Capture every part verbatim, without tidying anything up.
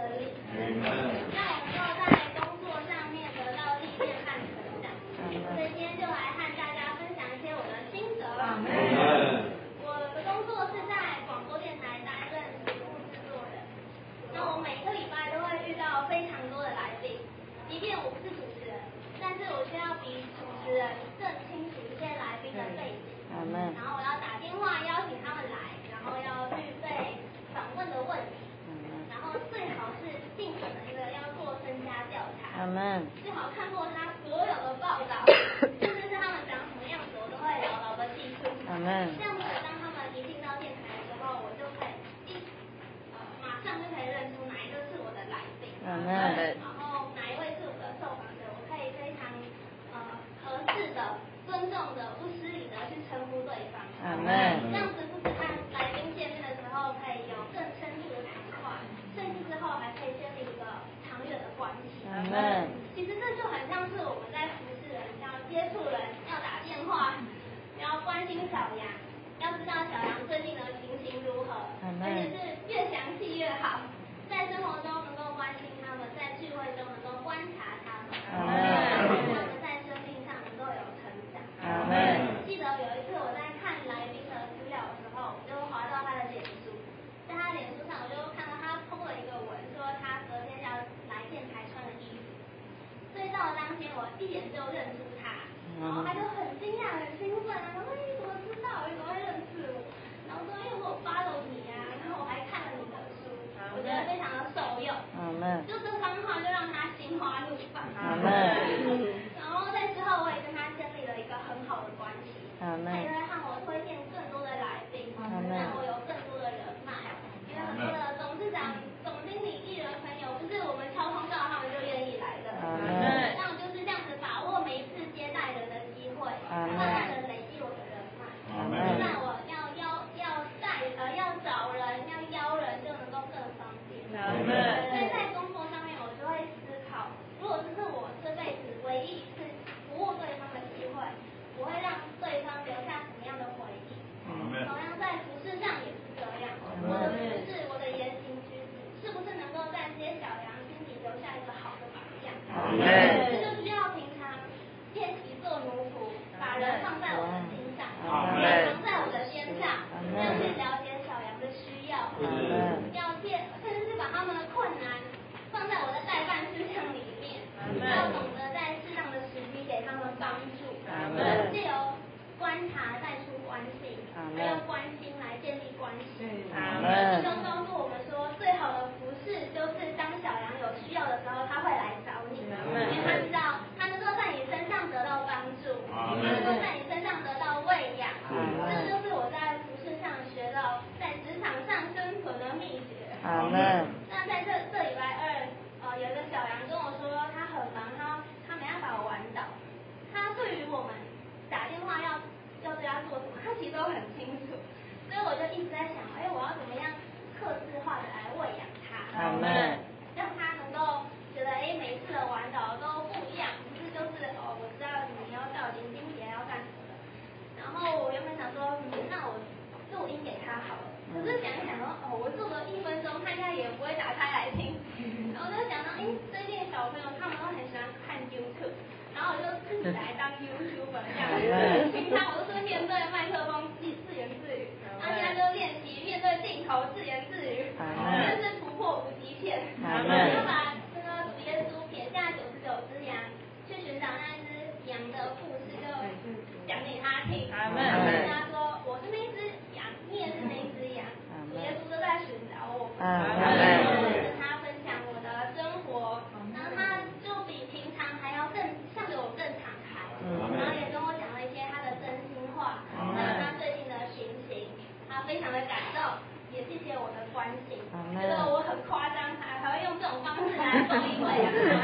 力，让我能够在工作上面得到历练和成长。所以今天就来和大家分享一些我的心得。我的工作是在广播电台担任节目制作人，那我每个礼拜都会遇到非常多的来宾，即便我不是主持人，但是我需要比主持人更清楚一些来宾的背景，然后我要打电话邀请他们来，然后要预备访问的问题，然后最好是尽可能的要做身家调查，最好看过他所有的报道，甚至是他们长什么样子，我都会牢牢的记住。这样子，当他们一进到电台的时候，我就可以一呃马上就可以认出哪一个是我的来宾，然后哪一位是我的受访者，我可以非常呃合适的、尊重的、不失礼的去称呼对方。这样子不止和来宾见面的时候可以有更深入的谈话，甚至之后还可以建立一个长远的关系。其实这就很像是我们在服侍人，要接触人，要打电话，要关心小羊，要知道小羊最近的情形如何，而且是越详细越好。在生活中能够关心他们，在聚会中能够观察他们，让他们在生命上能够有成长。记得有一次我在看来宾的资料的时候，我就滑到他的脸书，在他脸书上我就看到他 po 了一个文，说他隔天要来电台穿的衣服，所以到了当天我一眼就认出他，然后他就很惊讶很兴奋啊，说你怎么知道，你怎么会认识我？然后说因为我有 follow 你啊，然后我还看了你的书，我觉得非常的受用，就这番话就让他心花怒放。然后在之后我也跟他建立了一个很好的关系，他也会和我推荐更多的来宾，让我有更多的人脉，因为很多的董事长、总经理、艺人朋友不是我们敲通告他们就愿意来的，那我就是这样子把握每一次接待人的机会，慢慢的累积我的人脉，那我要邀要带呃要找人要邀人就能够更方便。所以在工作上面我就会思考，如果这是我这辈子唯一一次服务对方的机会，我会让对方留下什么样的回忆？同样在服饰上也是这样，我的服饰、我的言行举止，是不是能够在这些小羊心里留下一个好的榜样？这就需要平常练习做奴仆，把人放在我的心上，人藏在我的肩上，要去了解小羊的需要，要借甚至是把他们的困难放在我的代办事项里面，要懂得在适当的时机给他们帮助，借由观察带出关系，还用关心来建立关系。师兄告诉我们说，最好的服侍就是当小羊有需要的时候，他会来找你，因为他知道他能够在你身上得到帮助，他能够在你身上得到喂养。这就是我在服侍上学到在职场上生存的秘诀。那在这这礼拜二，呃，有一个小羊跟我说，他很忙，他他没办法玩岛。他对于我们打电话要要对他做什么，他其实都很清楚。所以我就一直在想，哎，我要怎么样客制化的来喂养他，让他能够觉得，哎，每次的玩岛都不一样，不是就是哦，我知道你要到林金节要干什么的。然后我原本想说，嗯，那我录音给他好了。可是想一想说，哦，我录了一分钟，他应该也不会打开来听。然后就想到，哎，最近小朋友他们都很喜欢看 YouTube， 然后我就自己来当 YouTuber 这样子。平常我都是面对麦克风自自言自语，大家就练习面对镜头自言自语，真是突破无极限。我就把这个主耶稣撇下九十九只羊，去寻找那只羊的故事，就讲给他听。然后跟他说，我是那只羊，你也是那只羊，主耶稣都在寻找我。然后跟他分享我的生活，然后他就比平常还要更向着我更敞开，然后也跟我讲了一些他的真心话，还有他最近的情形，他非常的感动，也谢谢我的关心，觉得我很夸张，还还会用这种方式来逗一喂啊。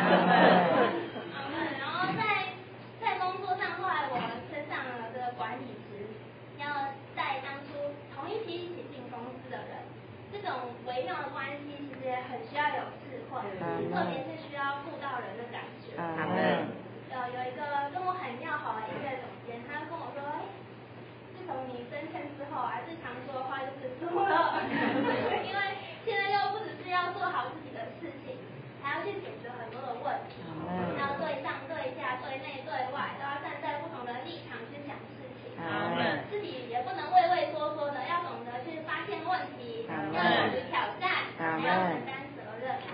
然后在在工作上，后来我升上了这个管理职，要带当初同一批一起进公司的人，这种微妙的关系其实也很需要有智慧，特别是需要顾到人的感觉。有有一个跟我很要好的音乐总监，他就跟我说，哎，自从你升迁之后啊，日常说的话就是怎么了？因为现在又不只是要做好自己的事情，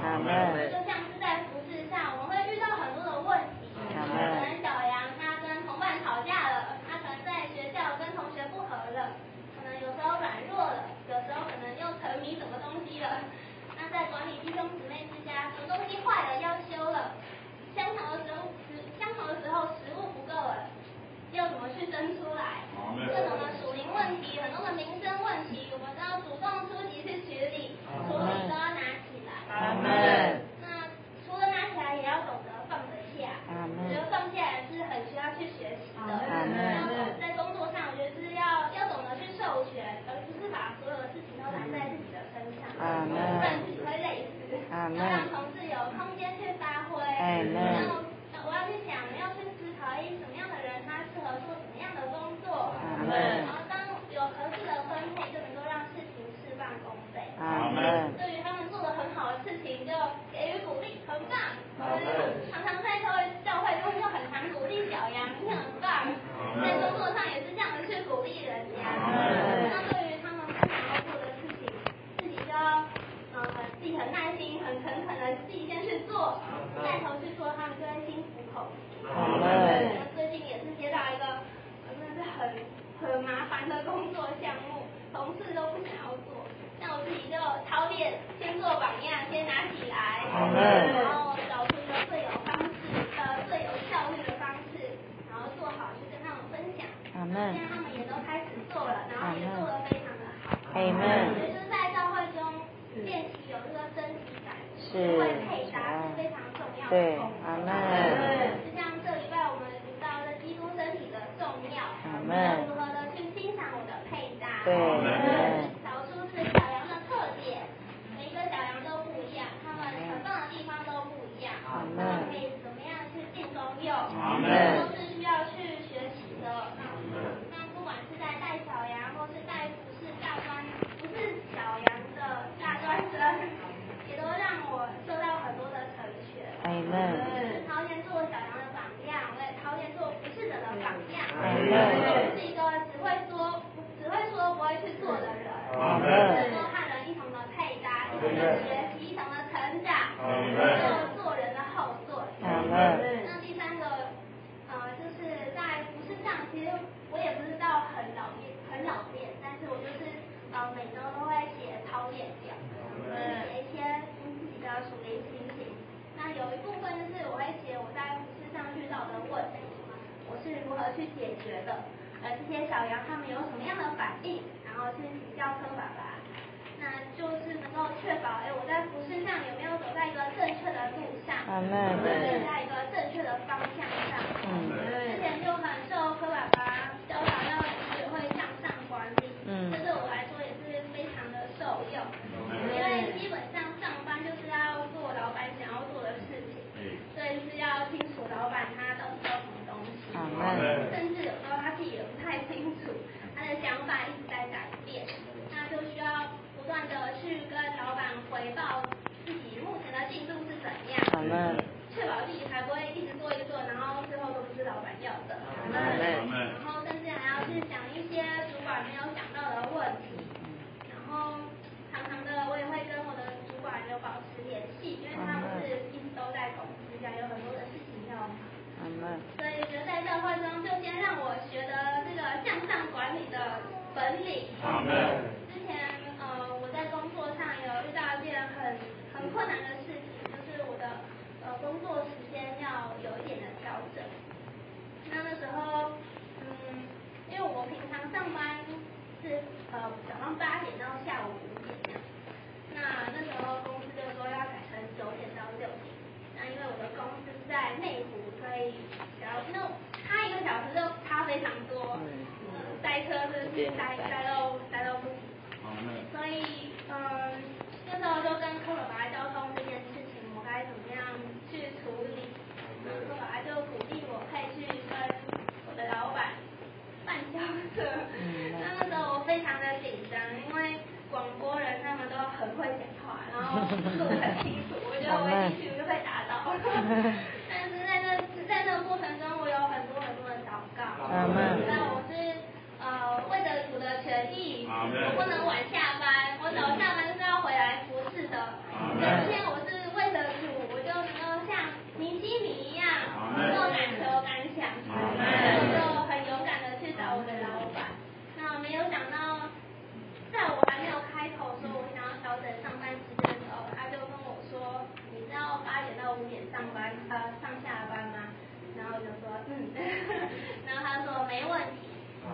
阿门。 就像是在服事上，我们会遇到很多的问题，可能小杨他跟同伴吵架了，他可能在学校跟同学不和了，可能有时候软弱了，有时候可能又沉迷什么东西了。那在管理弟兄姊妹之家，什么东西坏了要修了，相同的时候食相同的时候食物不够了，要怎么去生出来？各种的属灵问题，很多的民生问题，我们都要主动出击去处理，处理都要拿起来。 阿门。 那除了拿起来，也要懂得放得下。 阿门。 我觉得放下来是很需要去学习的。 阿门。 在工作上，我觉得是要要懂得去授权，而不是把所有的事情都揽在自己的身上，不然自己会累死。 阿门。 要让同事有空间去发挥。 阿门。 然后我要去想，要去思考，哎，什么样的人他适合做什么样的工作。 阿门。 然后当有合适的分配，就能够让事情事半功倍。 阿门。 对于他们做的很好的事情，就给予鼓励，很棒。常常在教会教会中就很常鼓励小杨，你很棒。在工作上也是这样的去鼓励人家。那对于他们不想要做的事情，自己就要嗯自己很耐心、很诚恳的自己先去做，带头去做，他们就会心服口服。那最近也是接到一个真的是很很麻烦的工作项目，同事都不想要做，那我自己就操练，先做榜样，先拿起来，然后找出一个最有方式呃最有效率的方式，然后做好去跟他们分享。 阿门。 现在他们也都开始做了，然后也做得非常的好。 阿门。 也就是在教会中练习有这个身体感， 是会配搭是非常重要的。 对，阿门。 就像这礼拜我们读到的基督身体的重要， 阿门。 如何的去欣赏我的配搭， 对， 找出是小羊的特点，每一个小羊都不一样，他们很棒的地方都不一样，他们可以怎么样去尽功用，都是需要去学习的。那不管是在带小羊，或是带服饰大专，不是小羊的大专生，也都让我受到很多的成全。 阿门。 陶冶做小羊的榜样，我也陶冶做服侍者的榜样。 阿门。 我不是一个只会说只会说不会去做的人。 阿门。 能够和人一同的配搭，一同的学习，一同的成长，做做人的后盾。 阿门。 那第三个，呃，就是在服饰上，其实我也不知道很老练，很老练，但是我就是呃每周都会写操练表，就是写一些自己的属灵情形。那有一部分就是我会写我在服饰上遇到的问题，我是如何去解决的，呃，这些小羊他们有什么样的反应，然后去请教科爸爸，那就是能够确保，哎，我在服饰上有没有走在一个正确的路上， 阿门。 走在一个正确的方向上。 嗯。 之前就很受科爸爸教导要学会向上管理，嗯，这对我来说也是非常的受用，因为基本上上班就是要做老板想要做的事情，所以是要清楚老板他到底要什么东西，甚至有时候他自己也不太清楚，他的想法一直在改变，那就需要不断的去跟老板回报自己目前的进度是怎样，确保自己才不会一直做一做，然后最后都不是老板要的，然后甚至还要去想一些主管没有想到的问题，然后常常的我也会跟我的主管有保持联系，因为他不是一直都在公司，这样有很多的事情要忙。所以觉得在教会中就先让我学得这个向上管理的本领。之前呃我在工作上有遇到一件很很困难的事情，就是我的呃工作时间要有一点的调整。那那时候嗯，因为我平常上班是呃早上八点到下午五点这样，那那时候公司就说要改成九点到六点。那因为我的公司是在内湖，所以然后那差一个小时就差非常多，呃，塞车是塞塞到塞到不行，所以嗯，那时候就跟科爸爸交通这件事情，我该怎么样去处理？那科爸爸就鼓励我可以去跟我的老板办交涉。那那时候我非常的紧张，因为广播人他们都很会讲话，然后录很清楚，我觉得我一进去就被打倒。但是在那在那个过程中，我有很多很多的祷告，那我是呃为了主的权益，我不能晚下班，我早下班是要回来服侍的。今天我是为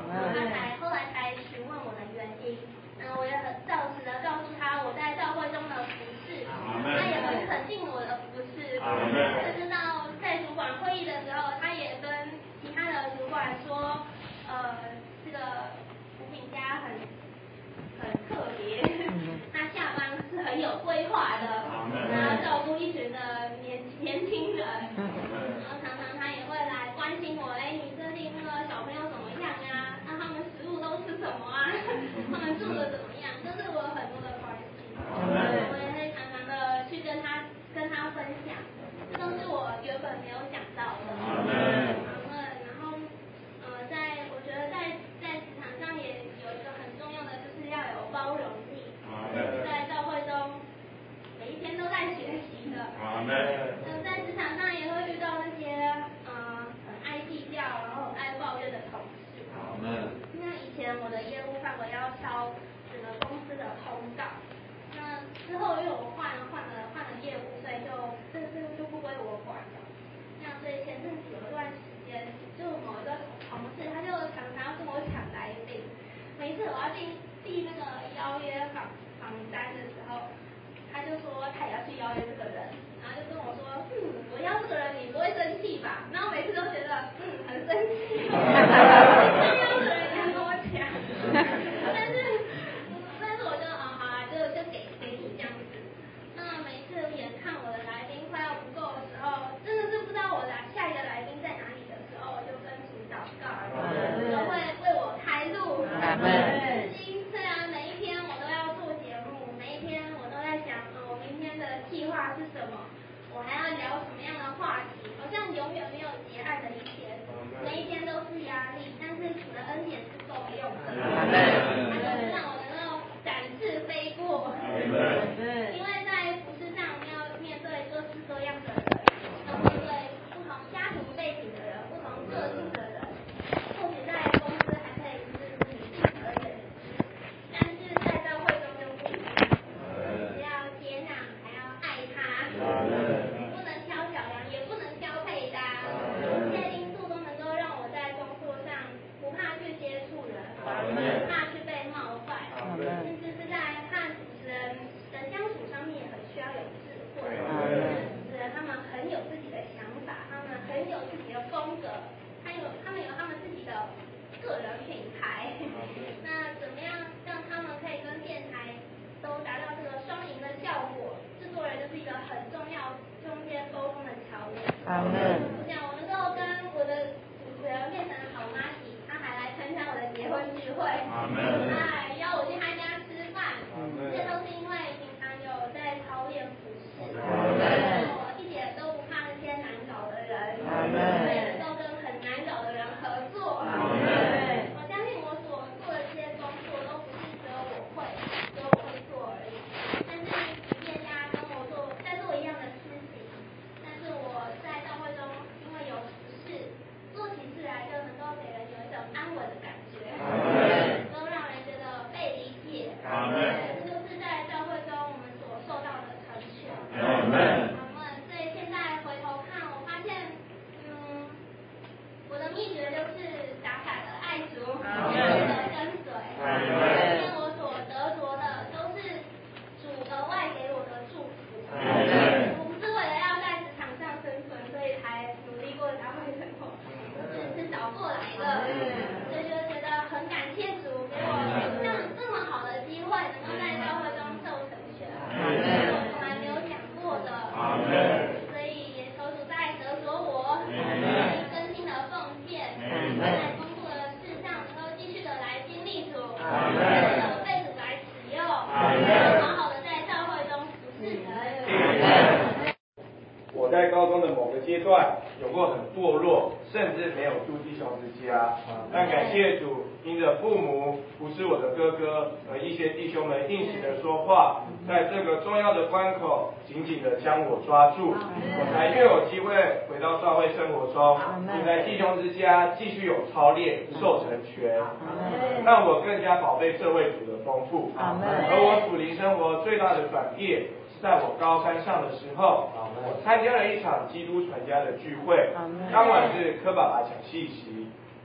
他才后来才询问我的原因，然后我也很照实的告诉他我在教会中的服事，他也很肯定我的服事，甚至到在主管会议的时候，他也跟其他的主管说，呃，这个吴炳佳很很特别，他下班是很有规划的，他照顾一群的年年轻人，然后常常他也会来关心我，哎，你最近那个小朋友怎么样啊？那他们食物都吃什么啊？他们住的怎么样？就是我有很多的关心，我也会常常的去跟他跟他分享，这都是我原本没有想到的。然后呃，在我觉得在在职场上也有一个很重要的，就是要有包容力。在教会中，每一天都在学习的。嗯，在职场上也会遇到那些呃很爱计较，然后很爱抱怨的同事。那以前我的业务范围要敲整个公司的通告，那之后因为我换了换了换了业务，所以就这个就不归我管了。那所以前阵子有一段时间，就某一个同事他就常常跟我抢来宾，每次我要递递那个邀约访访单的时候，他就说他也要去邀约这个人，然后就跟我说，嗯，我邀这个人你不会生气吧？然后每次都觉得嗯很生气，他邀这个人也跟我抢，但是但是我就啊好啊，就就给给你这样子。那每次眼看我的来宾快要不够的时候，真的是不知道我来下一个来宾在哪里的时候，我就跟主祷告，都会为我开路。虽然每一天我都要做节目，每一天我都在想，呃，我明天的计划是什么，我还要聊什么样的话题，好像永远没有结案的一天，每一天都是压力，但是主的恩典是够用的，他就是让我能够展翅飞过。因为在服事上，我们要面对各式各样的人，要面对不同家庭背景的人，不同个性的人，或许在公司还可以是你尽可远，但是在教会中就不一样，只要接纳，还要爱他，不能挑小羊，也不能挑配搭，一切因素都能够让我在工作上不怕去接触人，不怕去被冒犯，甚至是在和主持人的相处上面也很需要有智慧。主持人他们很有自己的想法，他们很有自己的风格，还有他们有他们自己的个人品牌。那怎么样让他们可以跟电台都达到这个双赢的效果？制作人就是一个很重要中间沟通的桥梁。我想我能够跟我的主持人变成好妈咪，他还来参加我的结婚聚会，他还邀我去他家吃饭，这都是因为平常有在操练服事，我一点都不怕那些难搞的人，也能够跟很难搞的人合作。我相信我所做的这些工作都不是只有我会，只有我会做而已。但是即便大家跟我做在做一样的事情，但是我在教会中因为有服事，做起事来就能够给人有一种安稳的感觉，能够让人觉得被理解。这就是在教会中我们所受到的成全。所以现在回头看，我发现，嗯，我的秘诀就是傻傻的爱主，坚定的跟随。因为我所得着的都是主额外给我的祝福。我不是为了要在职场上生存，所以才努力过教会生活，是是找过来的。所以就觉得很感谢主给我这样这么好的机会，能够在教会中受成全，是我从来没有想过的。所以也求主再得着我，真心的奉献，在工作的事上能够继续的来经历主，被主来使用，好好的在教会中服侍人。 我在高中的某个阶段有过很堕落，甚至没有住弟兄之家，但感谢主，因着父母不是我的哥哥，而一些弟兄们应许的说话，在这个重要的关口紧紧的将我抓住，我才越有机会回到教会生活中，并在弟兄之家继续有操练受成全，让我更加宝贝这位主的丰富。而我属灵生活最大的转变，在我高三上的时候，我参加了一场基督传家的聚会，当晚是柯爸爸讲信息，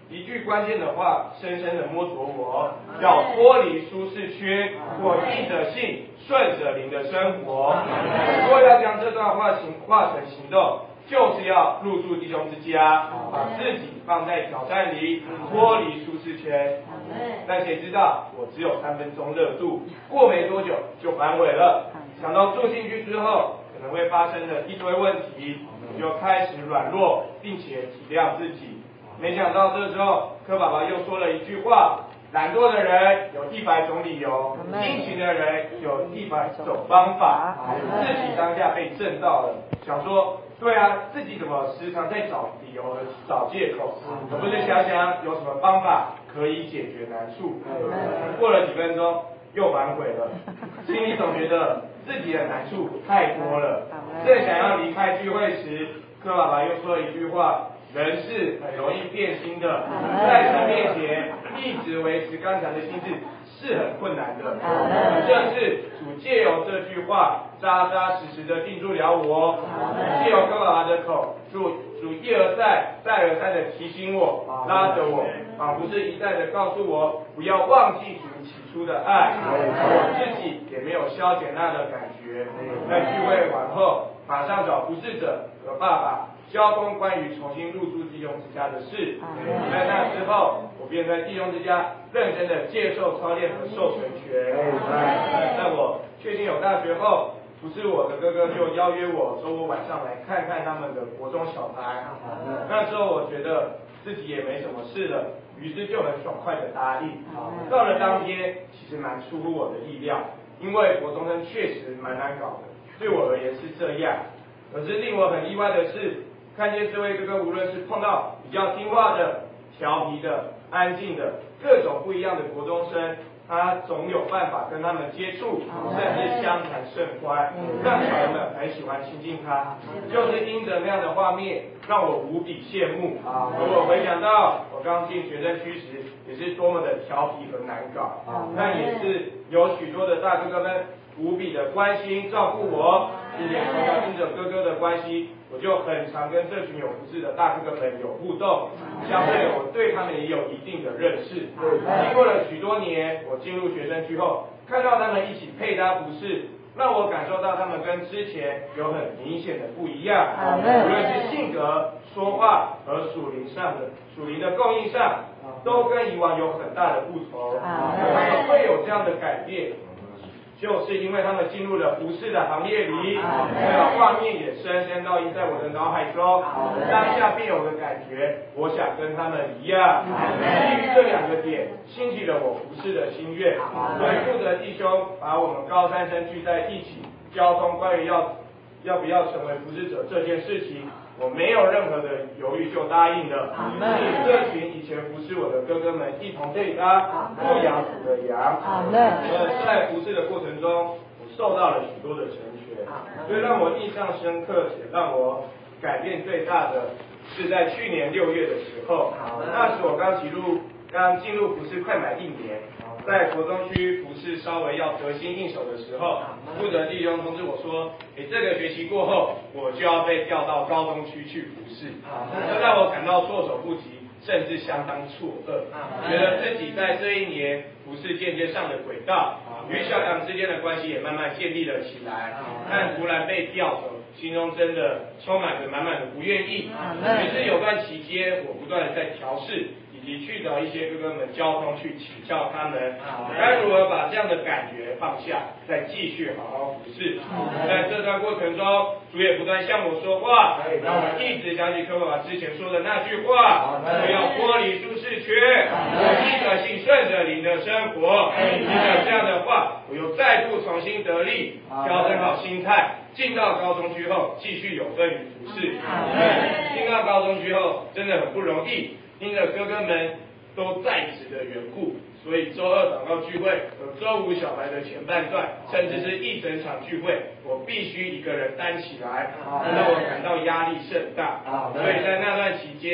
一句关键的话，深深的摸着我，要脱离舒适圈，过逆着性、顺着灵的生活。如果要将这段话行化成行动，就是要入住弟兄之家，把自己放在挑战里，脱离舒适圈。但谁知道我只有三分钟热度，过没多久就反悔了。想到住进去之后可能会发生的一堆问题，我就开始软弱，并且体谅自己。没想到这时候，柯爸爸又说了一句话：懒惰的人有一百种理由，殷勤的人有一百种方法。自己当下被震到了，想说，对啊，自己怎么时常在找理由和找借口？可不是想想有什么方法可以解决难处？过了几分钟，又反悔了，心里总觉得自己的难处太多了。正想要离开聚会时，柯爸爸又说了一句话：人是很容易变心的，在神面前一直维持刚强的心智是很困难的。这次主借由这句话扎扎实实的定住了我，借由柯爸爸的口，主主一而再再而三的提醒我，拉着我，仿佛是一再的告诉我不要忘记主起初的爱。我自己也没有消减那的感觉。在聚会完后，马上找服侍者和爸爸交通关于重新入住弟兄之家的事。在那之后，我便在弟兄之家认真的接受操练和授权权。在我确定有大学后，不是我的哥哥就邀约我周五晚上来看看他们的国中小孩。那时候我觉得自己也没什么事了，于是就很爽快的答应。到了当天，其实蛮出乎我的意料，因为国中生确实蛮难搞的，对我而言是这样。可是令我很意外的是，看见这位哥哥无论是碰到比较听话的、调皮的、安静的各种不一样的国中生，他总有办法跟他们接触，甚至相谈甚欢，让小人们很喜欢亲近他。就是因着那样的画面，让我无比羡慕。而我回想到我刚进学生区时，也是多么的调皮和难搞，但也是有许多的大哥哥们无比的关心照顾我，并且从小因着哥哥的关系，我就很常跟这群有服侍的大哥哥们有互动，相对我对他们也有一定的认识。经过了许多年，我进入学生区后，看到他们一起配搭服侍，让我感受到他们跟之前有很明显的不一样，无论是性格、说话和属灵上的属灵的供应上，都跟以往有很大的不同。他们会有这样的改变，就是因为他们进入了服侍的行业里，这个画面也深深烙印在我的脑海中。当下便有个感觉，我想跟他们一样。基于这两个点，兴起了我服侍的心愿。所以负责弟兄把我们高三生聚在一起，交通关于要要不要成为服侍者这件事情，我没有任何的犹豫就答应了。与这群以前服侍我的哥哥们一同配搭，牧养主的羊。而在服侍的过程中，我受到了许多的成全。最让我印象深刻且让我改变最大的，是在去年六月的时候。那时我刚进入刚进入服侍快满一年。在国中区服侍稍微要得心应手的时候，负责弟兄通知我说，诶，这个学期过后，我就要被调到高中区去服侍，这让我感到措手不及，甚至相当错愕，觉得自己在这一年服侍渐渐上了轨道，与小羊之间的关系也慢慢建立了起来，但突然被调走，心中真的充满着满满的不愿意。于是有段期间，我不断的在调试，以及去找一些哥哥们交通去请教他们，该如何把这样的感觉放下，再继续好好服侍。在这段过程中，主也不断向我说话，让我一直想起柯爸爸之前说的那句话：不要脱离舒适圈，逆着性顺着灵的生活。因着这样的话，我又再度重新得力，调整好心态。进到高中区后，继续有份于服侍。进到高中区后，真的很不容易。因着哥哥们都在职的缘故，所以周二祷告聚会和周五小白的前半段，甚至是一整场聚会，我必须一个人担起来，让我感到压力甚大。所以在那段期间，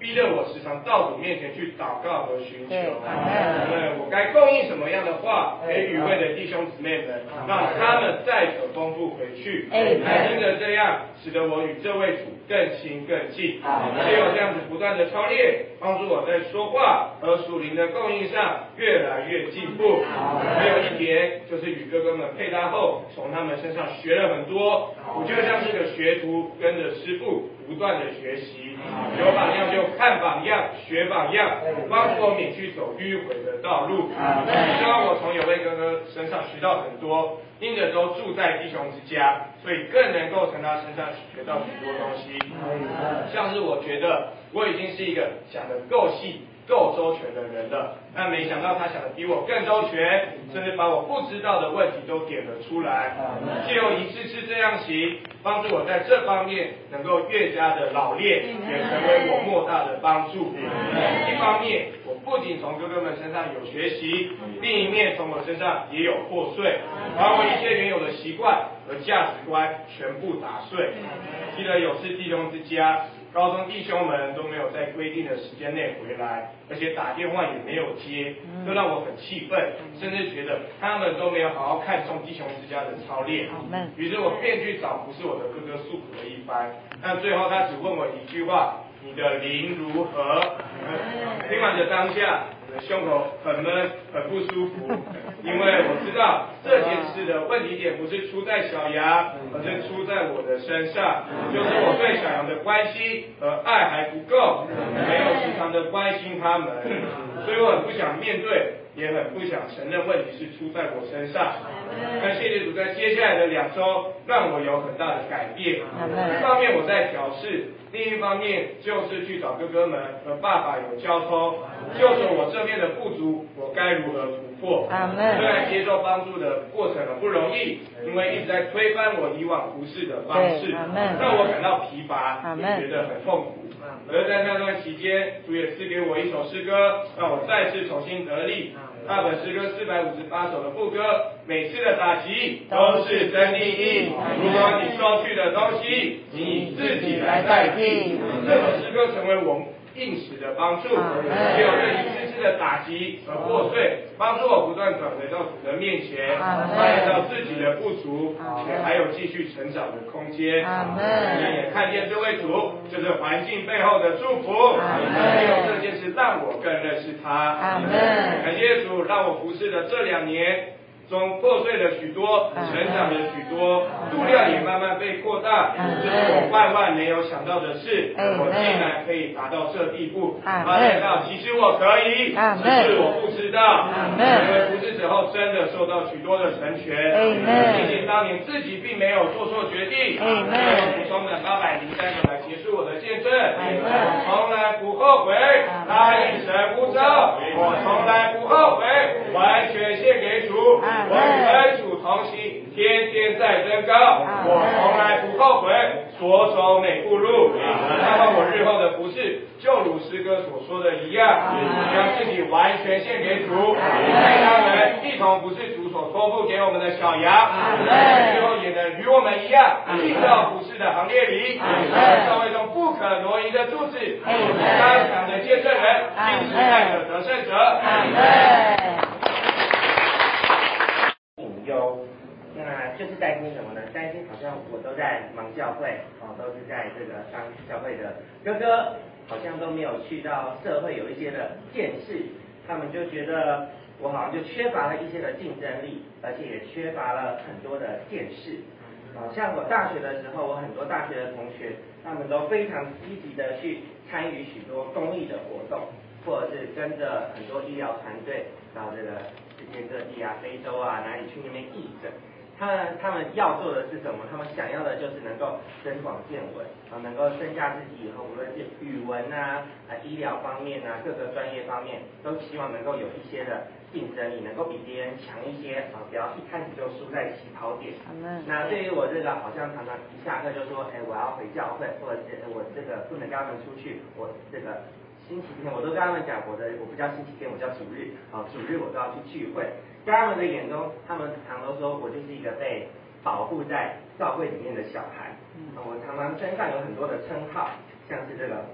逼得我时常到主面前去祷告和寻求。对，我该供应什么样的话给与会的弟兄姊妹们，让他们再可丰富回去。也因着这样，使得我与这位主更亲更近。只有这样子不断的操练，帮助我在说话和属灵的供应上越来越进步。还有一点就是与哥哥们配搭后，从他们身上学了很多。我就像是个学徒，跟着师傅不断的学习，有榜样就看榜样，学榜样，帮助我免去走迂回的道路。希望我从有位哥哥身上学到很多，因着都住在弟兄之家，所以更能够从他身上学到许多东西。像是我觉得我已经是一个想得够细够周全的人了，但没想到他想的比我更周全，甚至把我不知道的问题都点了出来。借由一次次这样行，帮助我在这方面能够越加的老练，也成为我莫大的帮助。一方面，我不仅从哥哥们身上有学习，另一面从我身上也有破碎，把我一些原有的习惯和价值观全部打碎。记得有次弟兄之家，高中弟兄们都没有在规定的时间内回来，而且打电话也没有接，这让我很气愤，甚至觉得他们都没有好好看重弟兄之家的操练。于是我便去找不是我的哥哥诉苦了一番，但最后他只问我一句话：你的灵如何？听完的当下，我的胸口很闷，很不舒服，因为我知道这件事的问题点不是出在小羊，而是出在我的身上，就是我对小羊的关心和爱还不够，没有时常的关心他们，所以我很不想面对，也很不想承认问题是出在我身上。但谢谢主在接下来的两周让我有很大的改变，一方面我在调试，另一方面就是去找哥哥们和爸爸有交通，就是我这边的不足，我该如何突破。虽然接受帮助的过程很不容易，因为一直在推翻我以往服侍的方式，让我感到疲乏，也觉得很痛苦。而在那段期间，主也赐给我一首诗歌，让我再次重新得力。那本诗歌四百五十八首的副歌，每次的打击都是真利益。如果你收去的东西，你以自己来代替。这首诗歌成为我应时的帮助，也有这一次次的打击和破碎，帮助我不断转回到主的面前，发现到自己的不足，且还有继续成长的空间。你也看见这位主就是环境背后的祝福，也有这件事让我更认识他。感谢主，让我服侍的这两年中破碎了许多，成长了许多，度量也慢慢被扩大，这是我万万没有想到的事，我竟然可以达到这地步。发现到其实我可以，只是我不知道。因为服侍之后真的受到许多的成全，毕竟当年自己并没有做错决定。我补充的八百零三个来结束我的见证，我从来不后悔答应神呼召，我从来不后悔完全献给主。我与恩主同行，天天在增高。我从来不后悔所走每步路。那么我日后的服事，就如诗歌所说的一样，将自己完全献给主，带他们一同服事主所托付给我们的小羊，最后也能与我们一样进到服事的行列里，社会中不可挪移的柱子，刚强的见证人，并是爱的得胜者。 那就是担心什么呢？担心好像我都在忙教会，哦，都是在这个当教会的哥哥，好像都没有去到社会有一些的见识，他们就觉得我好像就缺乏了一些的竞争力，而且也缺乏了很多的见识。啊，像我大学的时候，我很多大学的同学，他们都非常积极的去参与许多公益的活动，或者是跟着很多医疗团队到这个世界各地啊、非洲啊哪里去那边义诊。他们他们要做的是什么？他们想要的就是能够增广见闻，啊，能够增加自己以后无论是语文啊、啊医疗方面啊各个专业方面，都希望能够有一些的竞争力，能够比别人强一些，啊，不要一开始就输在起跑点。那对于我这个好像常常一下课就说，哎，我要回教会，或者是我这个不能跟他们出去，我这个星期天我都跟他们讲，我的我不叫星期天，我叫主日，啊，主日我都要去聚会。在他们的眼中，他们常都说我就是一个被保护在教会里面的小孩。嗯、我常常身上有很多的称号，像是这个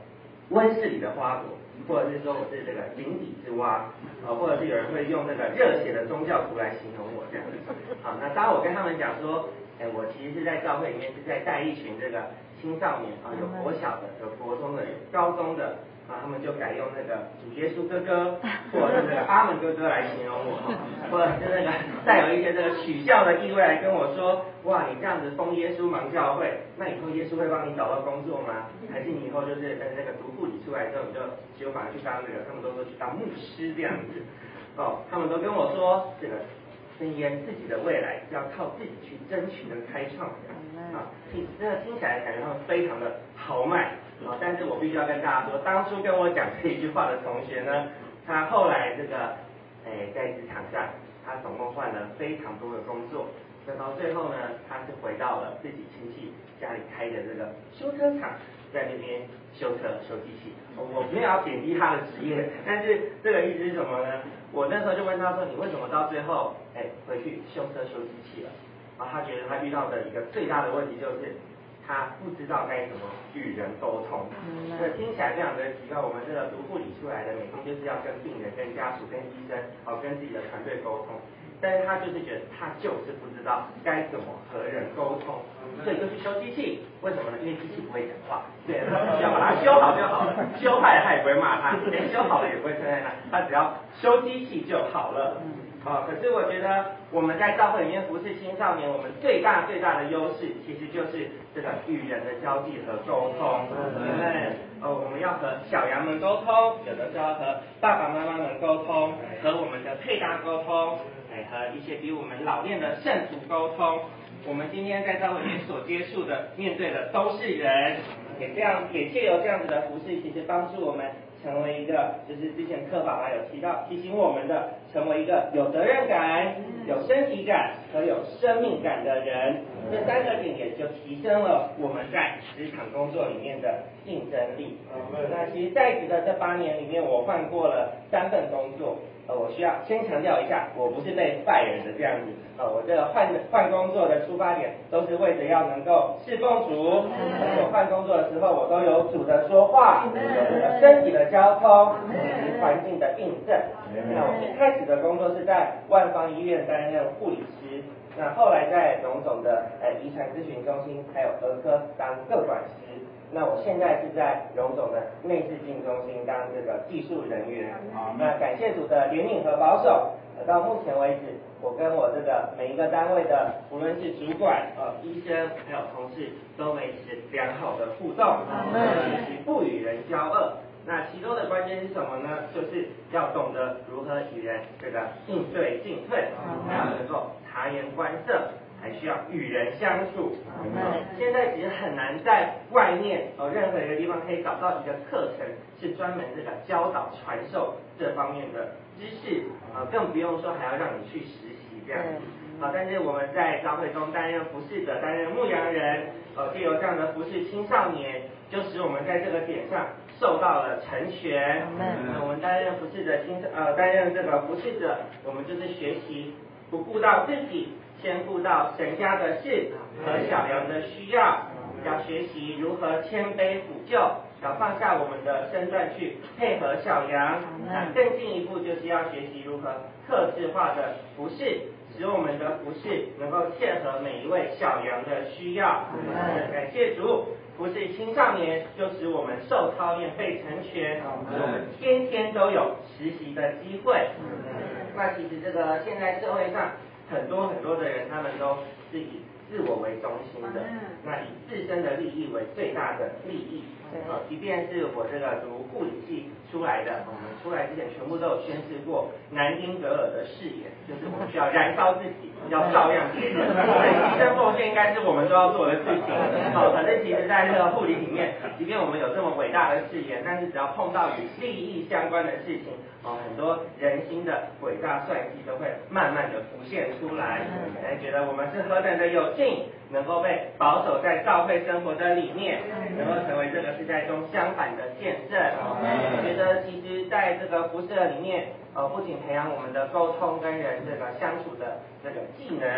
温室里的花朵，或者是说我是这个井底之蛙，呃，或者是有人会用那个热血的宗教徒来形容我这样子。好，那当我跟他们讲说，哎，我其实是在教会里面是在带一群这个青少年啊，有国小的，有国中的，有高中的。啊，他们就改用那个主耶稣哥哥，或者是那个阿门哥哥来形容我，或者是那个带有一些这个取笑的意味来跟我说，哇，你这样子封耶稣忙教会，那以后耶稣会帮你找到工作吗？还是你以后就是在那个读护理出来之后，你就就反而去当这个，他们都说去当牧师这样子。哦，他们都跟我说，这个深渊自己的未来是要靠自己去争取跟开创的。啊，听真的听起来感觉他们非常的豪迈。啊，但是我必须要跟大家说，当初跟我讲这一句话的同学呢，他后来这个，诶，在职场上，他总共换了非常多的工作，等到最后呢，他是回到了自己亲戚家里开的这个修车厂，在那边修车修机器。我没有要贬低他的职业，但是这个意思是什么呢？我那时候就问他说，你为什么到最后，哎，回去修车修机器了？然后他觉得他遇到的一个最大的问题就是。他不知道该怎么与人沟通，这听起来非常的奇怪。我们这个读护理出来的，每天就是要跟病人、跟家属、跟医生，哦，跟自己的团队沟通。但是他就是觉得他就是不知道该怎么和人沟通，所以就去修机器。为什么呢？因为机器不会讲话，对，他只要把它修好就好了，修坏了他也不会骂他，连修好了也不会称赞他，他只要修机器就好了。啊、哦，可是我觉得我们在教会里面服侍青少年，我们最大最大的优势，其实就是这个与人的交际和沟通。因为呃，我们要和小羊们沟通，有的时候和爸爸妈妈们沟通，和我们的配搭沟通，哎，和一些比我们老练的圣徒沟通。我们今天在教会里面所接触的、面对的都是人，也这样，也借由这样子的服侍，其实帮助我们。成为一个，就是之前柯爸爸有提到提醒我们的，成为一个有责任感、有身体感和有生命感的人。这三个点也就提升了我们在职场工作里面的竞争力。那其实在职的这八年里面，我换过了三份工作。呃，我需要先强调一下，我不是被fire的这样子。呃，我这个换换工作的出发点都是为着要能够侍奉主。而且换工作的时候，我都有主的说话，有这个身体的交通以及环境的印证。那我一开始的工作是在万芳医院担任护理师，那后来在荣总的呃遗传咨询中心还有儿科当个管师。那我现在是在荣总的内视镜中心当这个技术人员。那感谢主的怜悯和保守，到目前为止，我跟我这个每一个单位的，无论是主管、呃医生还有同事，都维持良好的互动，学习不与人交恶。那其中的关键是什么呢？就是要懂得如何与人这个应对进退，还要能够察言观色。还需要与人相处。嗯、现在其实很难在外面哦任何一个地方可以找到一个课程是专门这个教导传授这方面的知识，呃，更不用说还要让你去实习这样子。好、呃，但是我们在教会中担任服侍者、担任牧羊人，呃，借由这样的服侍青少年，就使我们在这个点上受到了成全。嗯、呃，我们担任服侍者青呃担任这个服侍者，我们就是学习不顾到自己。先顾到神家的事和小羊的需要，要学习如何谦卑俯就，要放下我们的身段去配合小羊。那更进一步就是要学习如何客制化的服侍，使我们的服侍能够切合每一位小羊的需要。感谢主，服侍青少年就使我们受操练被成全，使我们天天都有实习的机会。那其实这个现在社会上。很多很多的人，他们都是以自我为中心的，那以自身的利益为最大的利益。呃，即便是我这个读护理系出来的，我们出来之前全部都有宣誓过南丁格尔的誓言，就是我们需要燃烧自己，要照亮别人。牺牲奉献应该是我们都要做的事情。好、哦，可是其实在这个护理里面，即便我们有这么伟大的誓言，但是只要碰到与利益相关的事情，哦，很多人心的诡诈算计都会慢慢的浮现出来，才觉得我们是何等的有幸，能够被保守在教会生活的里面，能够成为这个时代中相反的见证。我觉得其实在这个服侍里面，呃，不仅培养我们的沟通跟人这个相处的这个技能，